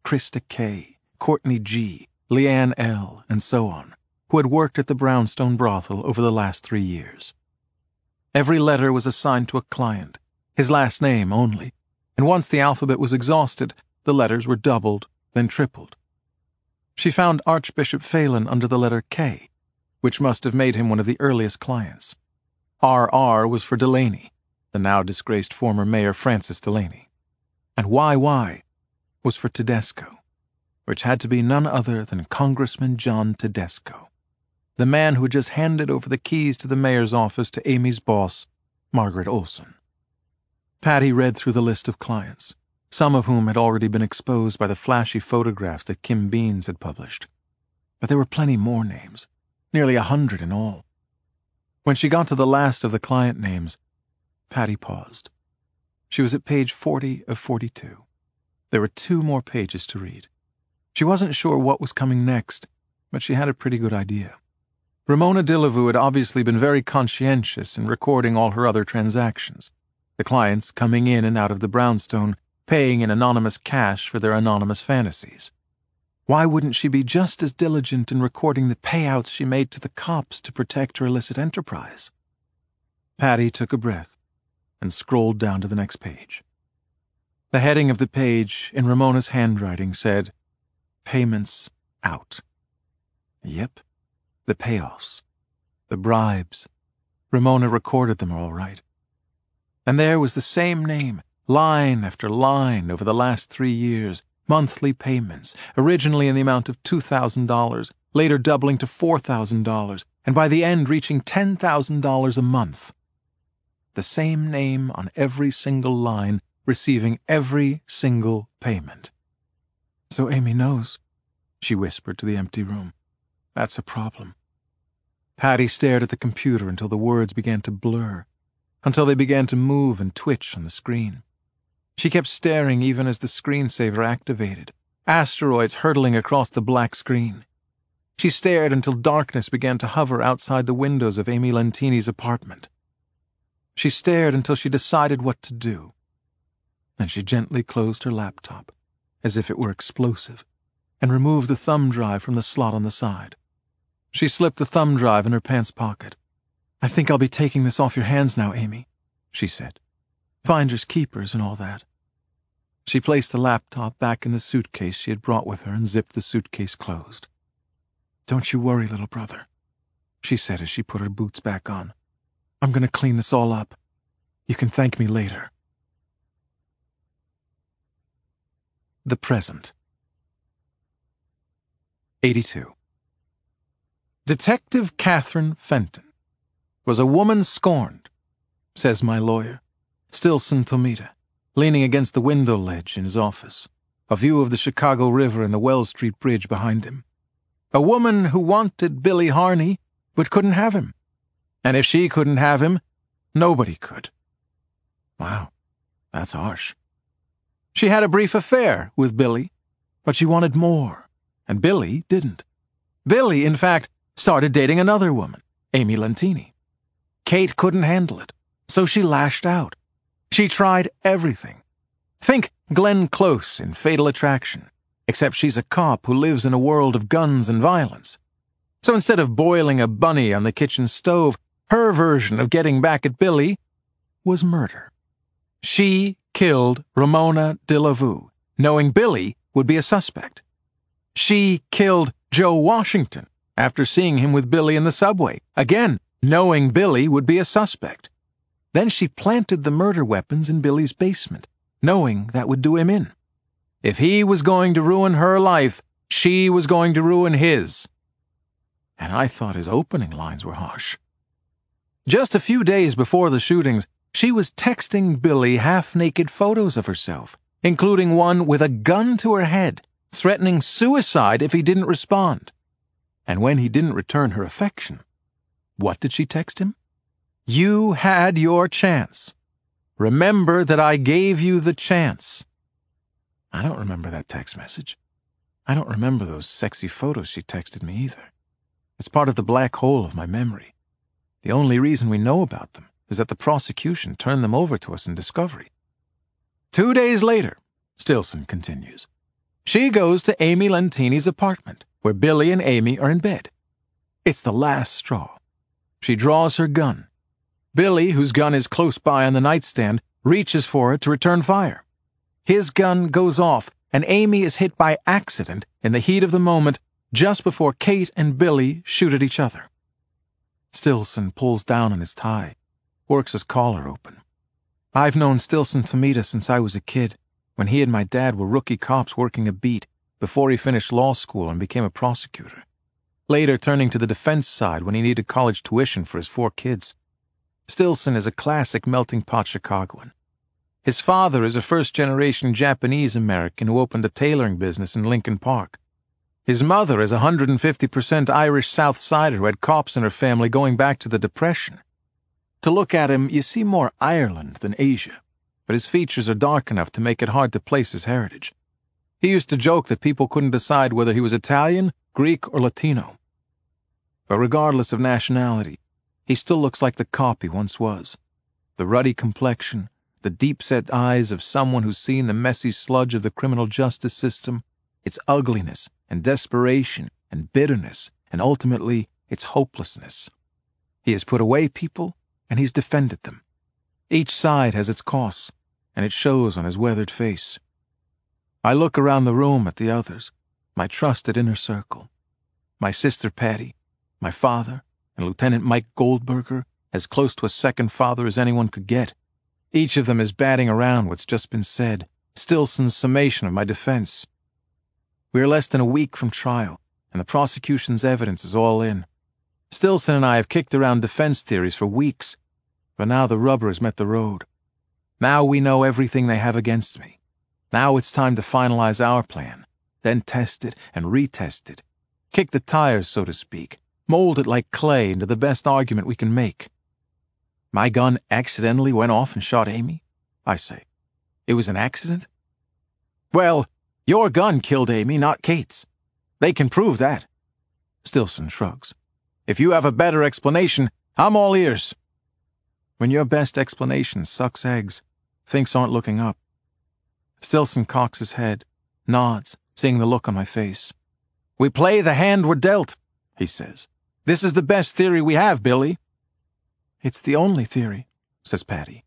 Krista K., Courtney G., Leanne L., and so on, who had worked at the Brownstone brothel over the last three years. Every letter was assigned to a client, his last name only, and once the alphabet was exhausted, the letters were doubled, then tripled. She found Archbishop Phelan under the letter K, which must have made him one of the earliest clients. R R was for Delaney, the now disgraced former Mayor Francis Delaney, and Y Y was for Tedesco, which had to be none other than Congressman John Tedesco, the man who had just handed over the keys to the mayor's office to Amy's boss, Margaret Olson. Patty read through the list of clients, some of whom had already been exposed by the flashy photographs that Kim Beans had published. But there were plenty more names, nearly a hundred in all. When she got to the last of the client names, Patty paused. She was at page forty of forty-two. There were two more pages to read. She wasn't sure what was coming next, but she had a pretty good idea. Ramona Delavu had obviously been very conscientious in recording all her other transactions, the clients coming in and out of the brownstone, paying in anonymous cash for their anonymous fantasies. Why wouldn't she be just as diligent in recording the payouts she made to the cops to protect her illicit enterprise? Patty took a breath and scrolled down to the next page. The heading of the page, in Ramona's handwriting, said, Payments Out. Yep, the payoffs, the bribes. Ramona recorded them all right. And there was the same name, line after line over the last three years, monthly payments, originally in the amount of two thousand dollars, later doubling to four thousand dollars, and by the end reaching ten thousand dollars a month. The same name on every single line, receiving every single payment. So Amy knows, she whispered to the empty room. That's a problem. Patty stared at the computer until the words began to blur, until they began to move and twitch on the screen. She kept staring even as the screensaver activated, asteroids hurtling across the black screen. She stared until darkness began to hover outside the windows of Amy Lentini's apartment. She stared until she decided what to do. Then she gently closed her laptop, as if it were explosive, and removed the thumb drive from the slot on the side. She slipped the thumb drive in her pants pocket. I think I'll be taking this off your hands now, Amy, she said. Finders keepers and all that. She placed the laptop back in the suitcase she had brought with her and zipped the suitcase closed. Don't you worry, little brother, she said as she put her boots back on. I'm going to clean this all up. You can thank me later. The present. eighty-two. Detective Catherine Fenton was a woman scorned, says my lawyer, Stilson Tomita, leaning against the window ledge in his office, a view of the Chicago River and the Wells Street Bridge behind him. A woman who wanted Billy Harney, but couldn't have him. And if she couldn't have him, nobody could. Wow, that's harsh. She had a brief affair with Billy, but she wanted more, and Billy didn't. Billy, in fact, started dating another woman, Amy Lentini. Kate couldn't handle it, so she lashed out. She tried everything. Think Glenn Close in Fatal Attraction, except she's a cop who lives in a world of guns and violence. So instead of boiling a bunny on the kitchen stove, her version of getting back at Billy was murder. She killed Ramona Delavu, knowing Billy would be a suspect. She killed Joe Washington after seeing him with Billy in the subway, again, knowing Billy would be a suspect. Then she planted the murder weapons in Billy's basement, knowing that would do him in. If he was going to ruin her life, she was going to ruin his. And I thought his opening lines were harsh. Just a few days before the shootings, she was texting Billy half-naked photos of herself, including one with a gun to her head, threatening suicide if he didn't respond. And when he didn't return her affection, what did she text him? You had your chance. Remember that I gave you the chance. I don't remember that text message. I don't remember those sexy photos she texted me either. It's part of the black hole of my memory. The only reason we know about them is that the prosecution turned them over to us in discovery. Two days later, Stilson continues, She goes to Amy Lentini's apartment, where Billy and Amy are in bed. It's the last straw. She draws her gun. Billy, whose gun is close by on the nightstand, reaches for it to return fire. His gun goes off, and Amy is hit by accident in the heat of the moment just before Kate and Billy shoot at each other. Stillson pulls down on his tie, works his collar open. I've known Stillson Tomita since I was a kid, when he and my dad were rookie cops working a beat before he finished law school and became a prosecutor, later turning to the defense side when he needed college tuition for his four kids. Stillson is a classic melting pot Chicagoan. His father is a first-generation Japanese-American who opened a tailoring business in Lincoln Park. His mother is a one hundred fifty percent Irish South Sider who had cops in her family going back to the Depression. To look at him, you see more Ireland than Asia, but his features are dark enough to make it hard to place his heritage. He used to joke that people couldn't decide whether he was Italian, Greek, or Latino. But regardless of nationality, he still looks like the cop he once was. The ruddy complexion, the deep-set eyes of someone who's seen the messy sludge of the criminal justice system, its ugliness and desperation and bitterness, and ultimately its hopelessness. He has put away people, and he's defended them. Each side has its costs, and it shows on his weathered face. I look around the room at the others, my trusted inner circle. My sister Patty, my father, and Lieutenant Mike Goldberger, as close to a second father as anyone could get. Each of them is batting around what's just been said, Stillson's summation of my defense. We are less than a week from trial, and the prosecution's evidence is all in. Stillson and I have kicked around defense theories for weeks, but now the rubber has met the road. Now we know everything they have against me. Now it's time to finalize our plan, then test it and retest it. Kick the tires, so to speak, mold it like clay into the best argument we can make. My gun accidentally went off and shot Amy? I say. It was an accident? Well, your gun killed Amy, not Kate's. They can prove that. Stillson shrugs. If you have a better explanation, I'm all ears. When your best explanation sucks eggs, things aren't looking up. Stillson cocks his head, nods, seeing the look on my face. We play the hand we're dealt, he says. This is the best theory we have, Billy. It's the only theory, says Patty.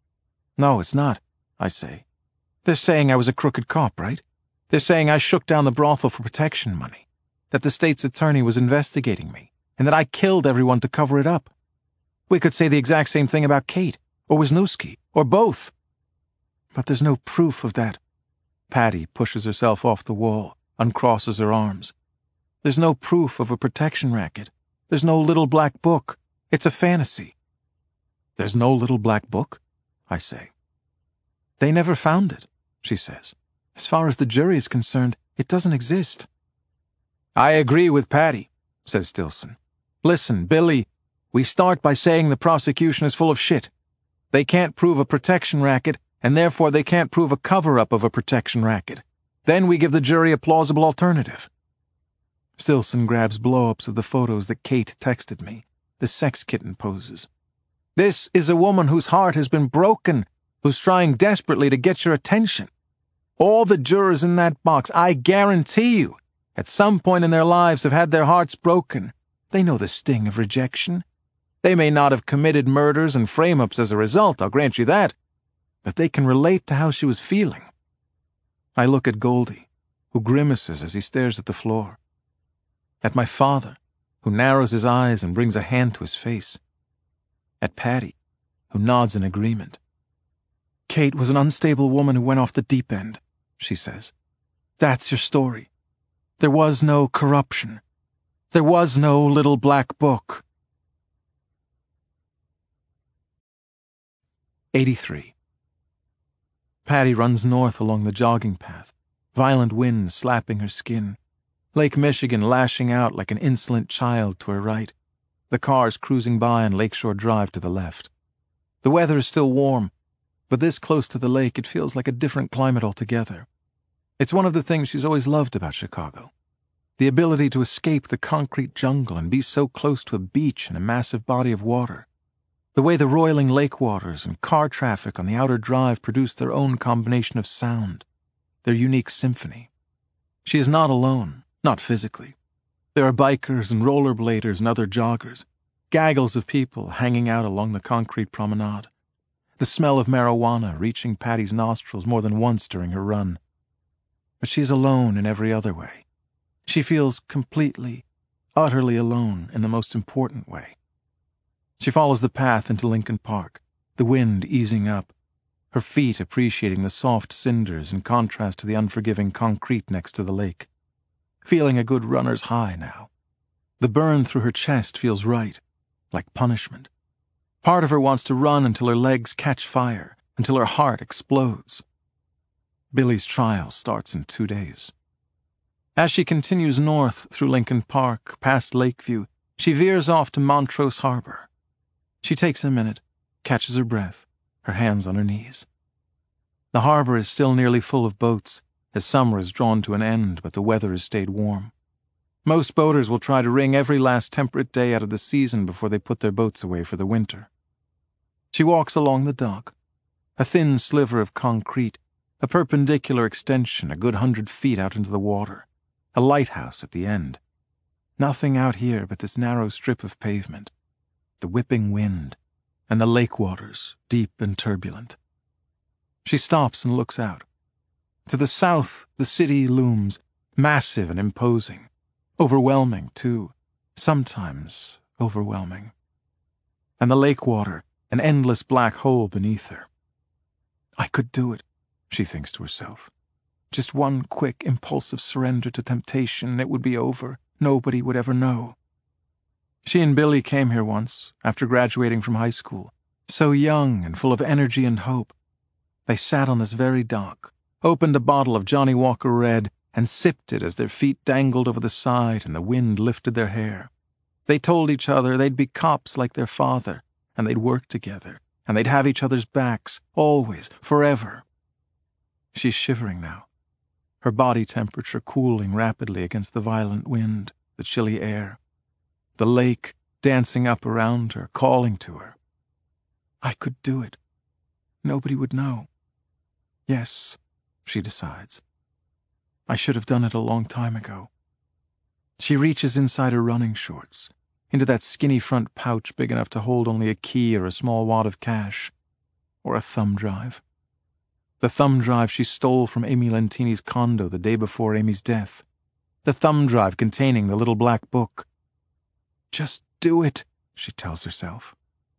No, it's not, I say. They're saying I was a crooked cop, right? They're saying I shook down the brothel for protection money, that the state's attorney was investigating me, and that I killed everyone to cover it up. We could say the exact same thing about Kate, or Wisniewski, or both. But there's no proof of that. Patty pushes herself off the wall, uncrosses her arms. There's no proof of a protection racket. There's no little black book. It's a fantasy. There's no little black book? I say. They never found it, she says. As far as the jury is concerned, it doesn't exist. I agree with Patty, says Stillson. Listen, Billy, we start by saying the prosecution is full of shit. They can't prove a protection racket, and therefore they can't prove a cover-up of a protection racket. Then we give the jury a plausible alternative. Stillson grabs blow-ups of the photos that Kate texted me, the sex kitten poses. This is a woman whose heart has been broken, who's trying desperately to get your attention. All the jurors in that box, I guarantee you, at some point in their lives have had their hearts broken. They know the sting of rejection. They may not have committed murders and frame-ups as a result, I'll grant you that, but they can relate to how she was feeling. I look at Goldie, who grimaces as he stares at the floor. At my father, who narrows his eyes and brings a hand to his face. At Patty, who nods in agreement. Kate was an unstable woman who went off the deep end, she says. That's your story. There was no corruption. There was no little black book. eighty-three. Patty runs north along the jogging path, violent winds slapping her skin. Lake Michigan lashing out like an insolent child to her right. The cars cruising by on Lakeshore Drive to the left. The weather is still warm, but this close to the lake it feels like a different climate altogether. It's one of the things she's always loved about Chicago. The ability to escape the concrete jungle and be so close to a beach and a massive body of water. The way the roiling lake waters and car traffic on the outer drive produce their own combination of sound, their unique symphony. She is not alone, not physically. There are bikers and rollerbladers and other joggers, gaggles of people hanging out along the concrete promenade. The smell of marijuana reaching Patty's nostrils more than once during her run. But she's alone in every other way. She feels completely, utterly alone in the most important way. She follows the path into Lincoln Park, the wind easing up, her feet appreciating the soft cinders in contrast to the unforgiving concrete next to the lake. Feeling a good runner's high now. The burn through her chest feels right, like punishment. Part of her wants to run until her legs catch fire, until her heart explodes. Billy's trial starts in two days. As she continues north through Lincoln Park, past Lakeview, she veers off to Montrose Harbor. She takes a minute, catches her breath, her hands on her knees. The harbor is still nearly full of boats, as summer has drawn to an end, but the weather has stayed warm. Most boaters will try to wring every last temperate day out of the season before they put their boats away for the winter. She walks along the dock, a thin sliver of concrete, a perpendicular extension a good hundred feet out into the water, a lighthouse at the end. Nothing out here but this narrow strip of pavement, the whipping wind, and the lake waters, deep and turbulent. She stops and looks out. To the south, the city looms, massive and imposing, overwhelming, too, sometimes overwhelming. And the lake water, an endless black hole beneath her. I could do it, she thinks to herself. Just one quick, impulsive surrender to temptation, and it would be over. Nobody would ever know. She and Billy came here once, after graduating from high school, so young and full of energy and hope. They sat on this very dock, opened a bottle of Johnny Walker Red, and sipped it as their feet dangled over the side and the wind lifted their hair. They told each other they'd be cops like their father, and they'd work together, and they'd have each other's backs, always, forever. She's shivering now, her body temperature cooling rapidly against the violent wind, the chilly air. The lake dancing up around her, calling to her. I could do it. Nobody would know. Yes, she decides. I should have done it a long time ago. She reaches inside her running shorts, into that skinny front pouch big enough to hold only a key or a small wad of cash, or a thumb drive. The thumb drive she stole from Amy Lentini's condo the day before Amy's death. The thumb drive containing the little black book. Just do it, she tells herself.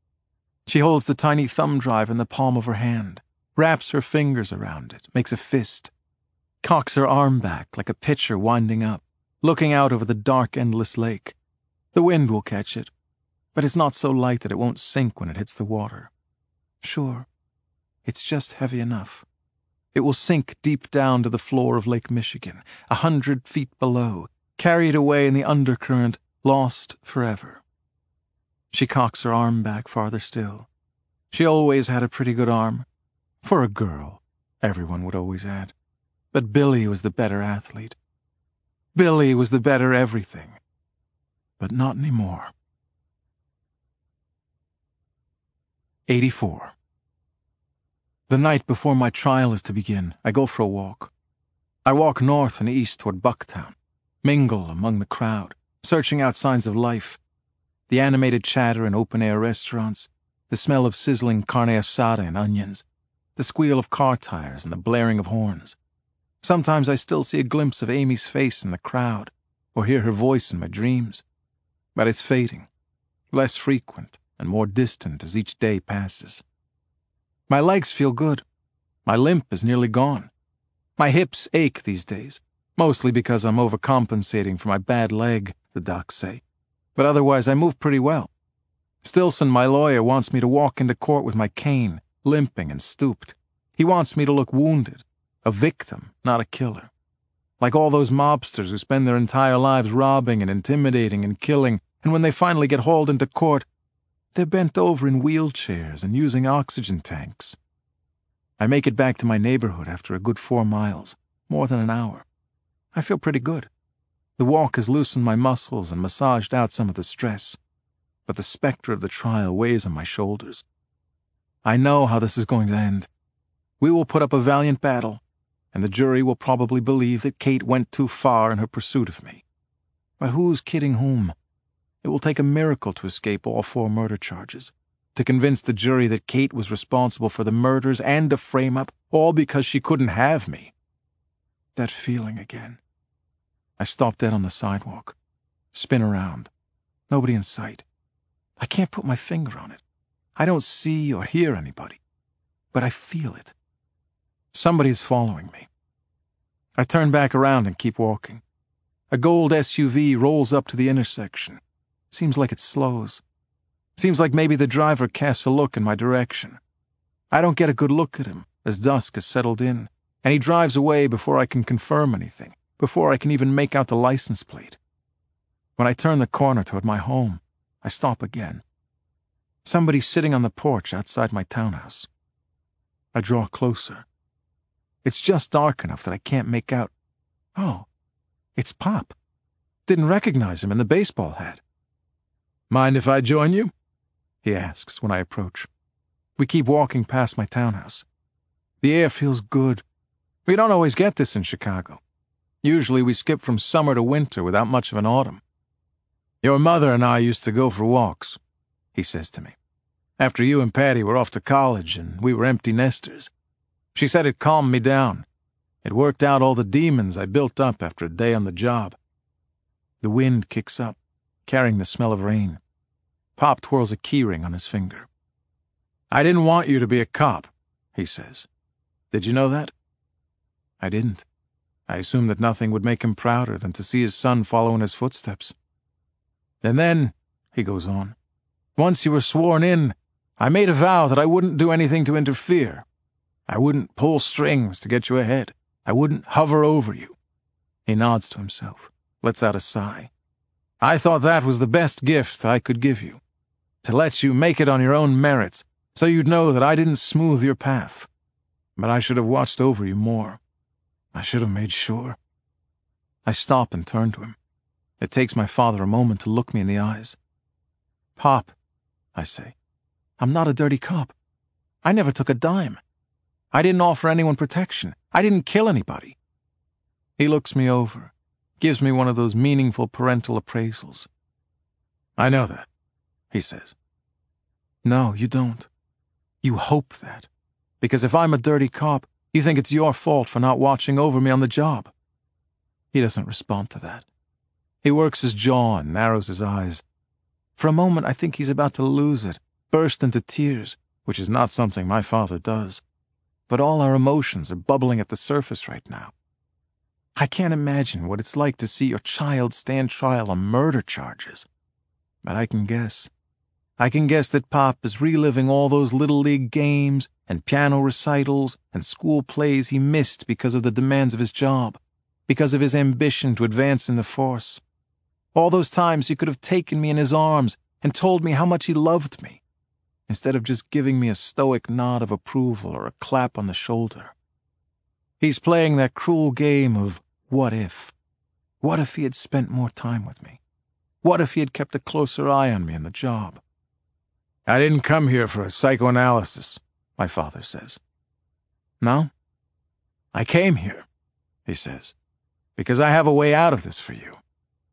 She holds the tiny thumb drive in the palm of her hand, wraps her fingers around it, makes a fist, cocks her arm back like a pitcher winding up, looking out over the dark, endless lake. The wind will catch it, but it's not so light that it won't sink when it hits the water. Sure, it's just heavy enough. It will sink deep down to the floor of Lake Michigan, a hundred feet below, carried away in the undercurrent, lost forever. She cocks her arm back farther still. She always had a pretty good arm. For a girl, everyone would always add. But Billy was the better athlete. Billy was the better everything. But not anymore. eighty-four. The night before my trial is to begin, I go for a walk. I walk north and east toward Bucktown, mingle among the crowd, searching out signs of life, the animated chatter in open-air restaurants, the smell of sizzling carne asada and onions, the squeal of car tires and the blaring of horns. Sometimes I still see a glimpse of Amy's face in the crowd, or hear her voice in my dreams. But it's fading, less frequent and more distant as each day passes. My legs feel good. My limp is nearly gone. My hips ache these days, mostly because I'm overcompensating for my bad leg, the docs say. But otherwise I move pretty well. Stilson, my lawyer, wants me to walk into court with my cane, limping and stooped. He wants me to look wounded, a victim, not a killer. Like all those mobsters who spend their entire lives robbing and intimidating and killing, and when they finally get hauled into court, they're bent over in wheelchairs and using oxygen tanks. I make it back to my neighborhood after a good four miles, more than an hour. I feel pretty good. The walk has loosened my muscles and massaged out some of the stress, but the specter of the trial weighs on my shoulders. I know how this is going to end. We will put up a valiant battle. and the jury will probably believe that Kate went too far in her pursuit of me. But who's kidding whom? It will take a miracle to escape all four murder charges, to convince the jury that Kate was responsible for the murders and a frame-up, all because she couldn't have me. That feeling again. I stop dead on the sidewalk, spin around. Nobody in sight. I can't put my finger on it. I don't see or hear anybody, but I feel it. Somebody's following me. I turn back around and keep walking. A gold S U V rolls up to the intersection. Seems like it slows. Seems like maybe the driver casts a look in my direction. I don't get a good look at him as dusk has settled in, and he drives away before I can confirm anything, before I can even make out the license plate. When I turn the corner toward my home, I stop again. Somebody's sitting on the porch outside my townhouse. I draw closer. It's just dark enough that I can't make out. Oh, it's Pop. Didn't recognize him in the baseball hat. "Mind if I join you?" he asks when I approach. We keep walking past my townhouse. The air feels good. We don't always get this in Chicago. Usually we skip from summer to winter without much of an autumn. "Your mother and I used to go for walks," he says to me, "after you and Patty were off to college and we were empty nesters. She said it calmed me down. It worked out all the demons I built up after a day on the job." The wind kicks up, carrying the smell of rain. Pop twirls a keyring on his finger. "I didn't want you to be a cop," he says. "Did you know that?" I didn't. I assumed that nothing would make him prouder than to see his son follow in his footsteps. "And then," he goes on, "once you were sworn in, I made a vow that I wouldn't do anything to interfere. I wouldn't pull strings to get you ahead. I wouldn't hover over you." He nods to himself, lets out a sigh. "I thought that was the best gift I could give you, to let you make it on your own merits, so you'd know that I didn't smooth your path. But I should have watched over you more. I should have made sure." I stop and turn to him. It takes my father a moment to look me in the eyes. "Pop," I say, "I'm not a dirty cop. I never took a dime. I didn't offer anyone protection. I didn't kill anybody." He looks me over, gives me one of those meaningful parental appraisals. "I know that," he says. "No, you don't. You hope that. Because if I'm a dirty cop, you think it's your fault for not watching over me on the job." He doesn't respond to that. He works his jaw and narrows his eyes. For a moment, I think he's about to lose it, burst into tears, which is not something my father does. But all our emotions are bubbling at the surface right now. I can't imagine what it's like to see your child stand trial on murder charges. But I can guess. I can guess that Pop is reliving all those Little League games and piano recitals and school plays he missed because of the demands of his job, because of his ambition to advance in the force. All those times he could have taken me in his arms and told me how much he loved me, instead of just giving me a stoic nod of approval or a clap on the shoulder. He's playing that cruel game of what if. What if he had spent more time with me? What if he had kept a closer eye on me in the job? "I didn't come here for a psychoanalysis," my father says. "No? I came here," he says, "because I have a way out of this for you."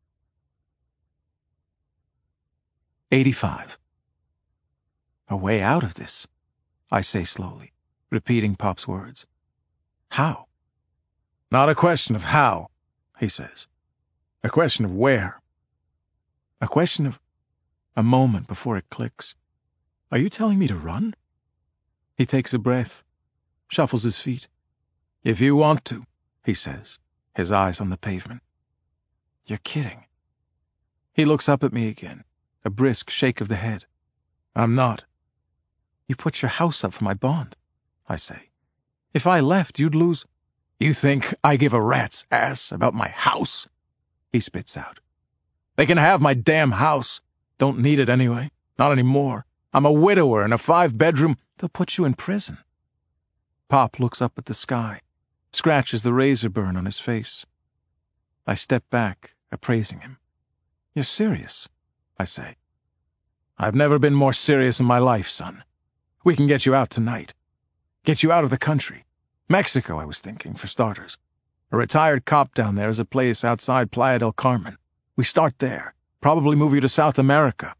eighty-five. "A way out of this?" I say slowly, repeating Pop's words. "How?" "Not a question of how," he says. "A question of where." A question of... A moment before it clicks. "Are you telling me to run?" He takes a breath, shuffles his feet. "If you want to," he says, his eyes on the pavement. "You're kidding." He looks up at me again, a brisk shake of the head. "I'm not." "You put your house up for my bond," I say. "If I left, you'd lose—" "You think I give a rat's ass about my house?" he spits out. "They can have my damn house. Don't need it anyway. Not anymore. I'm a widower in a five-bedroom—" "They'll put you in prison." Pop looks up at the sky, scratches the razor burn on his face. I step back, appraising him. "You're serious," I say. "I've never been more serious in my life, son. We can get you out tonight. Get you out of the country. Mexico, I was thinking, for starters. A retired cop down there has a place outside Playa del Carmen. We start there. Probably move you to South America.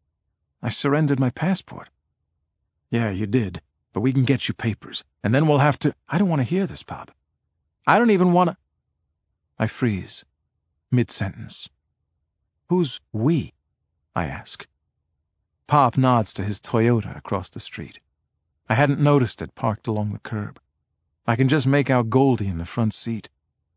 I surrendered my passport. Yeah, you did. But we can get you papers. And then we'll have to... I don't want to hear this, Pop. I don't even want to... I freeze. Mid-sentence. Who's we? I ask. Pop nods to his Toyota across the street. I hadn't noticed it parked along the curb. I can just make out Goldie in the front seat.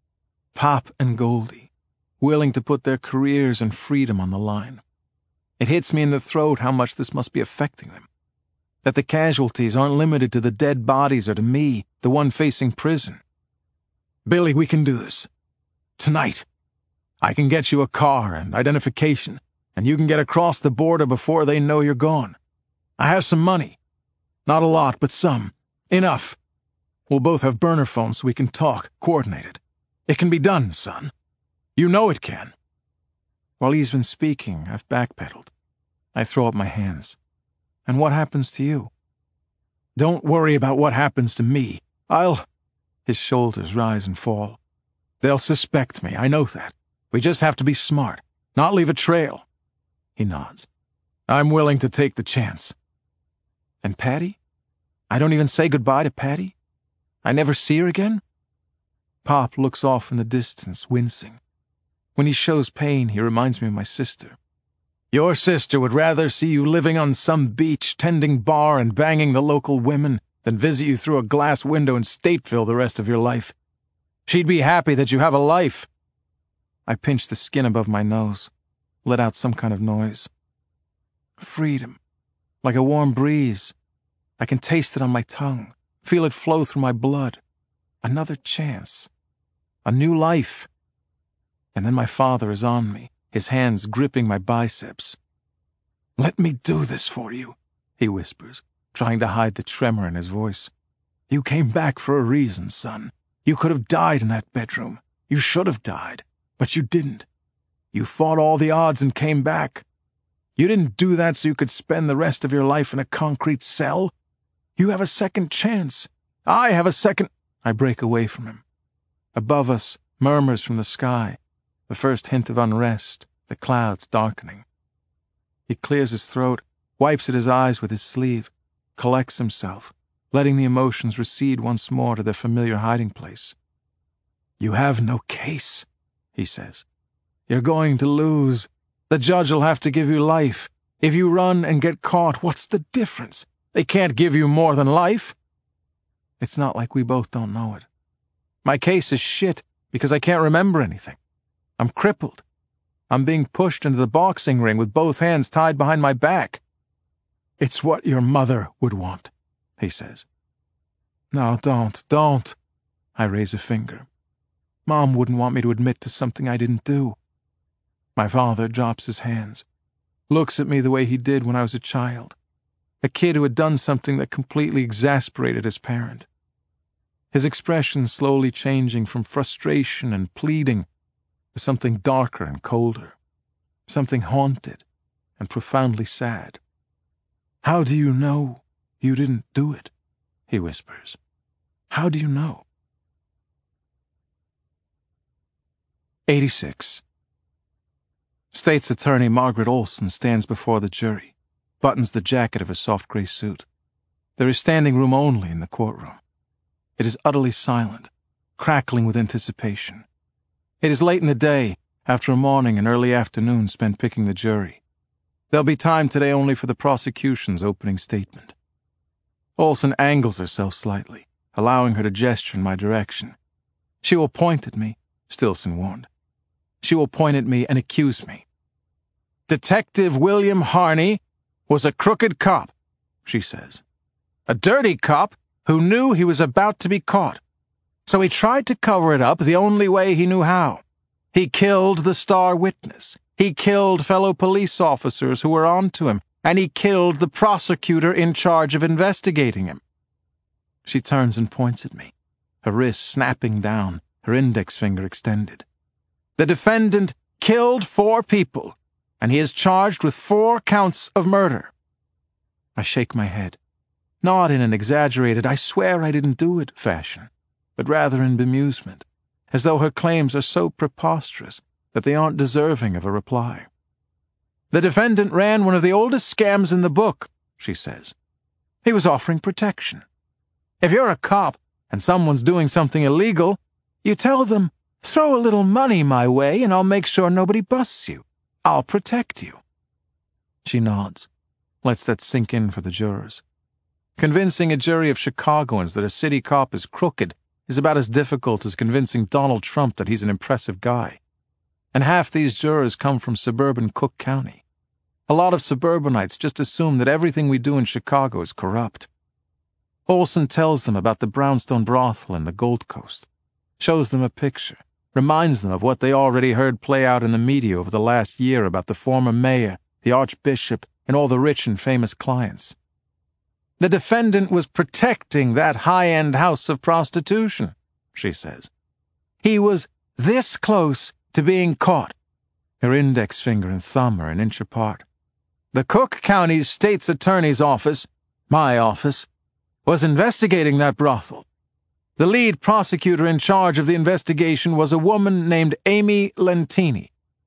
Pop and Goldie, willing to put their careers and freedom on the line. It hits me in the throat how much this must be affecting them. That the casualties aren't limited to the dead bodies or to me, the one facing prison. Billy, we can do this. Tonight. I can get you a car and identification, and you can get across the border before they know you're gone. I have some money. Not a lot, but some. Enough. We'll both have burner phones so we can talk, coordinated. It can be done, son. You know it can. While he's been speaking, I've backpedaled. I throw up my hands. And what happens to you? Don't worry about what happens to me. I'll... His shoulders rise and fall. They'll suspect me, I know that. We just have to be smart, not leave a trail. He nods. I'm willing to take the chance. And Patty? I don't even say goodbye to Patty? I never see her again? Pop looks off in the distance, wincing. When he shows pain, he reminds me of my sister. Your sister would rather see you living on some beach, tending bar and banging the local women, than visit you through a glass window in Stateville the rest of your life. She'd be happy that you have a life. I pinch the skin above my nose, let out some kind of noise. Freedom. Like a warm breeze. I can taste it on my tongue, feel it flow through my blood. Another chance. A new life. And then my father is on me, his hands gripping my biceps. Let me do this for you, he whispers, trying to hide the tremor in his voice. You came back for a reason, son. You could have died in that bedroom. You should have died, but you didn't. You fought all the odds and came back. You didn't do that so you could spend the rest of your life in a concrete cell. You have a second chance. I have a second... I break away from him. Above us, murmurs from the sky, the first hint of unrest, the clouds darkening. He clears his throat, wipes at his eyes with his sleeve, collects himself, letting the emotions recede once more to their familiar hiding place. You have no case, he says. You're going to lose. The judge will have to give you life. If you run and get caught, what's the difference? They can't give you more than life. It's not like we both don't know it. My case is shit because I can't remember anything. I'm crippled. I'm being pushed into the boxing ring with both hands tied behind my back. It's what your mother would want, he says. No, don't, don't. I raise a finger. Mom wouldn't want me to admit to something I didn't do. My father drops his hands, looks at me the way he did when I was a child, a kid who had done something that completely exasperated his parent. His expression slowly changing from frustration and pleading to something darker and colder, something haunted and profoundly sad. How do you know you didn't do it? He whispers. How do you know? eighty-six. State's Attorney Margaret Olson stands before the jury, buttons the jacket of her soft gray suit. There is standing room only in the courtroom. It is utterly silent, crackling with anticipation. It is late in the day, after a morning and early afternoon spent picking the jury. There'll be time today only for the prosecution's opening statement. Olson angles herself slightly, allowing her to gesture in my direction. She will point at me, Stilson warned. She will point at me and accuse me. Detective William Harney was a crooked cop, she says. A dirty cop who knew he was about to be caught. So he tried to cover it up the only way he knew how. He killed the star witness. He killed fellow police officers who were on to him, and he killed the prosecutor in charge of investigating him. She turns and points at me, her wrist snapping down, her index finger extended. The defendant killed four people, and he is charged with four counts of murder. I shake my head, not in an exaggerated, I swear I didn't do it fashion, but rather in bemusement, as though her claims are so preposterous that they aren't deserving of a reply. "The defendant ran one of the oldest scams in the book," she says. "He was offering protection. If you're a cop and someone's doing something illegal, you tell them, 'Throw a little money my way and I'll make sure nobody busts you. I'll protect you.'" She nods, lets that sink in for the jurors. Convincing a jury of Chicagoans that a city cop is crooked is about as difficult as convincing Donald Trump that he's an impressive guy. And half these jurors come from suburban Cook County. A lot of suburbanites just assume that everything we do in Chicago is corrupt. Olson tells them about the Brownstone brothel in the Gold Coast, shows them a picture, reminds them of what they already heard play out in the media over the last year about the former mayor, the archbishop, and all the rich and famous clients. "The defendant was protecting that high-end house of prostitution," she says. "He was this close to being caught." Her index finger and thumb are an inch apart. "The Cook County State's Attorney's Office, my office, was investigating that brothel. The lead prosecutor in charge of the investigation was a woman named Amy Lentini."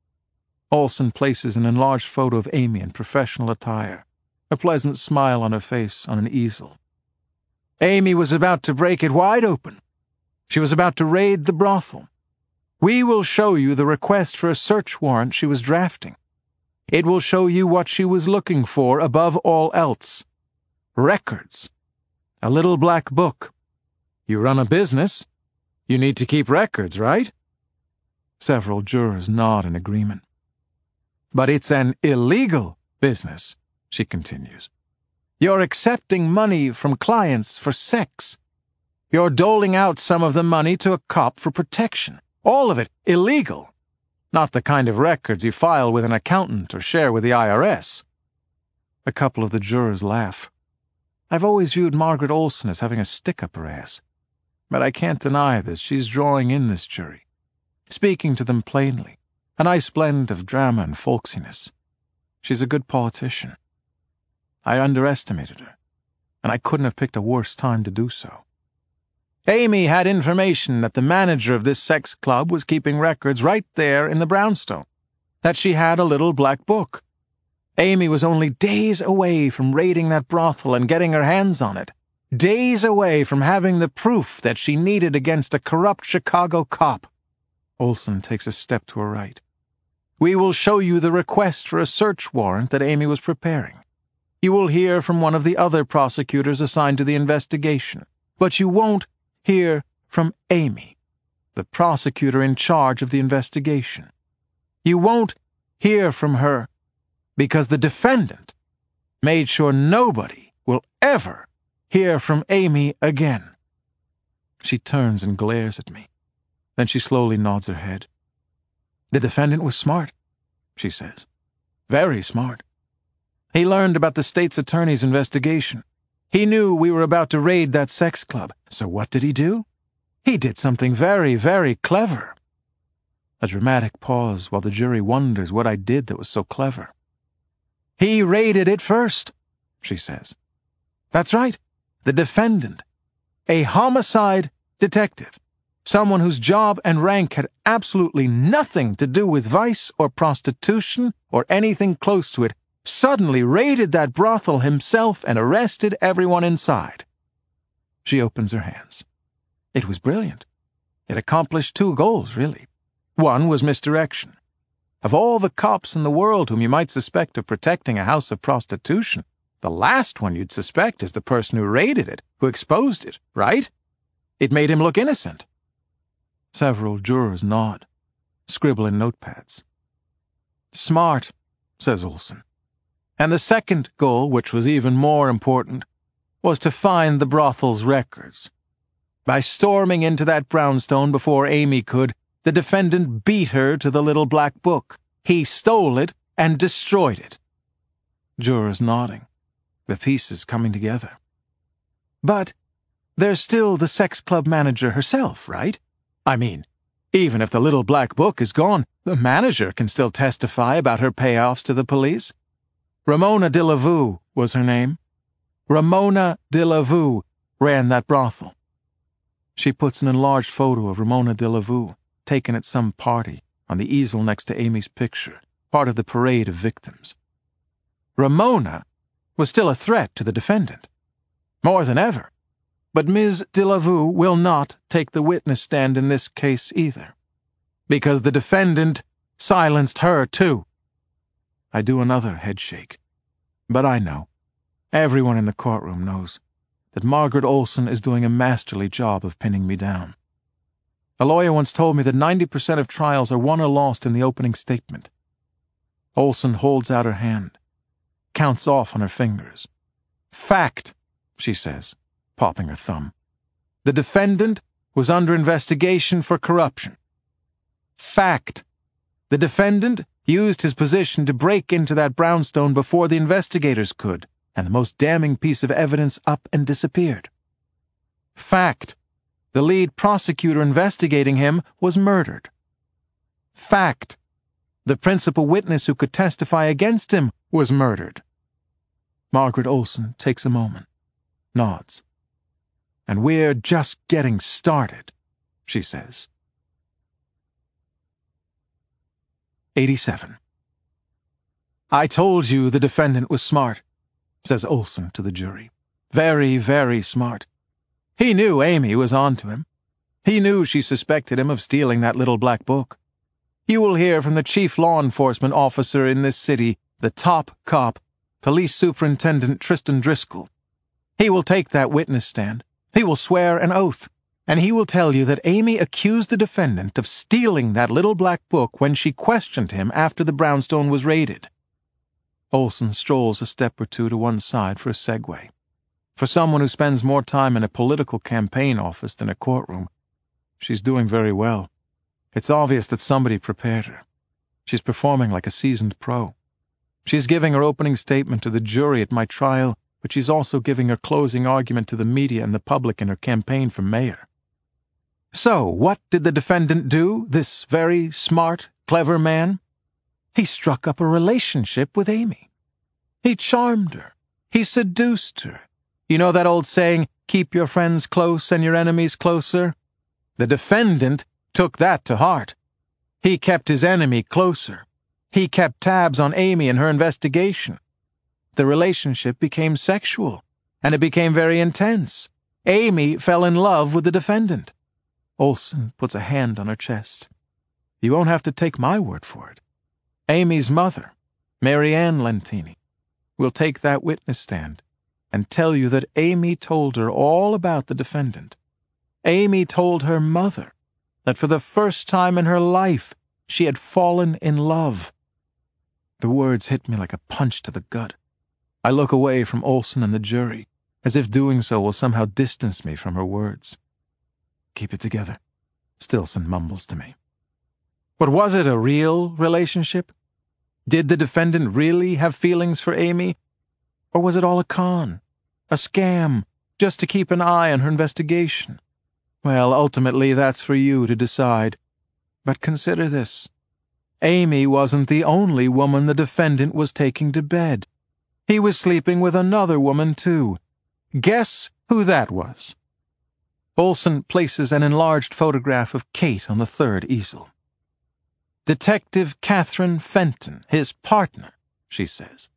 Olson places an enlarged photo of Amy in professional attire, a pleasant smile on her face on an easel. "Amy was about to break it wide open. She was about to raid the brothel. We will show you the request for a search warrant she was drafting. It will show you what she was looking for above all else. Records. A little black book. You run a business. You need to keep records, right?" Several jurors nod in agreement. "But it's an illegal business," she continues. "You're accepting money from clients for sex. You're doling out some of the money to a cop for protection. All of it illegal. Not the kind of records you file with an accountant or share with the I R S. A couple of the jurors laugh. I've always viewed Margaret Olson as having a stick up her ass, but I can't deny that she's drawing in this jury, speaking to them plainly, a nice blend of drama and folksiness. She's a good politician. I underestimated her, and I couldn't have picked a worse time to do so. Amy had information that the manager of this sex club was keeping records right there in the Brownstone, that she had a little black book. Amy was only days away from raiding that brothel and getting her hands on it, days away from having the proof that she needed against a corrupt Chicago cop." Olson takes a step to her right. "We will show you the request for a search warrant that Amy was preparing. You will hear from one of the other prosecutors assigned to the investigation, but you won't hear from Amy, the prosecutor in charge of the investigation. You won't hear from her because the defendant made sure nobody will ever hear from Amy again." She turns and glares at me. Then she slowly nods her head. "The defendant was smart," she says. "Very smart. He learned about the state's attorney's investigation. He knew we were about to raid that sex club. So what did he do? He did something very, very clever." A dramatic pause while the jury wonders what I did that was so clever. "He raided it first," she says. "That's right. The defendant. A homicide detective. Someone whose job and rank had absolutely nothing to do with vice or prostitution or anything close to it, suddenly raided that brothel himself and arrested everyone inside." She opens her hands. It was brilliant. It accomplished two goals, really. One was misdirection. Of all the cops in the world whom you might suspect of protecting a house of prostitution, the last one you'd suspect is the person who raided it, who exposed it, right? It made him look innocent. Several jurors nod, scribble in notepads. "Smart," says Olson. "And the second goal, which was even more important, was to find the brothel's records. By storming into that brownstone before Amy could, the defendant beat her to the little black book. He stole it and destroyed it." Jurors nodding, the pieces coming together. "But there's still the sex club manager herself, right? I mean, even if the little black book is gone, the manager can still testify about her payoffs to the police. Ramona de la Vue was her name. Ramona de la Vue ran that brothel." She puts an enlarged photo of Ramona de la Vue, taken at some party, on the easel next to Amy's picture, part of the parade of victims. Ramona was still a threat to the defendant. More than ever. But Miz de la Vue will not take the witness stand in this case either. Because the defendant silenced her too. I do another headshake. But I know, everyone in the courtroom knows, that Margaret Olson is doing a masterly job of pinning me down. A lawyer once told me that ninety percent of trials are won or lost in the opening statement. Olson holds out her hand, counts off on her fingers. Fact, she says, popping her thumb. The defendant was under investigation for corruption. Fact. The defendant used his position to break into that brownstone before the investigators could, and the most damning piece of evidence up and disappeared. Fact. The lead prosecutor investigating him was murdered. Fact. The principal witness who could testify against him was murdered. Margaret Olson takes a moment, nods. And we're just getting started, she says. eighty-seven. I told you the defendant was smart, says Olson to the jury. Very, very smart. He knew Amy was on to him. He knew she suspected him of stealing that little black book. You will hear from the chief law enforcement officer in this city, the top cop, Police Superintendent Tristan Driscoll. He will take that witness stand. He will swear an oath. And he will tell you that Amy accused the defendant of stealing that little black book when she questioned him after the brownstone was raided. Olson strolls a step or two to one side for a segue. For someone who spends more time in a political campaign office than a courtroom, she's doing very well. It's obvious that somebody prepared her. She's performing like a seasoned pro. She's giving her opening statement to the jury at my trial, but she's also giving her closing argument to the media and the public in her campaign for mayor. So, what did the defendant do, this very smart, clever man? He struck up a relationship with Amy. He charmed her. He seduced her. You know that old saying, keep your friends close and your enemies closer? The defendant took that to heart. He kept his enemy closer. He kept tabs on Amy and her investigation. The relationship became sexual, and it became very intense. Amy fell in love with the defendant. Olson puts a hand on her chest. You won't have to take my word for it. Amy's mother, Mary Ann Lentini, will take that witness stand and tell you that Amy told her all about the defendant. Amy told her mother that for the first time in her life she had fallen in love. The words hit me like a punch to the gut. I look away from Olson and the jury, as if doing so will somehow distance me from her words. Keep it together, Stillson mumbles to me. But was it a real relationship? Did the defendant really have feelings for Amy? Or was it all a con, a scam, just to keep an eye on her investigation? Well, ultimately that's for you to decide. But consider this. Amy wasn't the only woman the defendant was taking to bed. He was sleeping with another woman, too. Guess who that was? Olson places an enlarged photograph of Kate on the third easel. Detective Catherine Fenton, his partner, she says.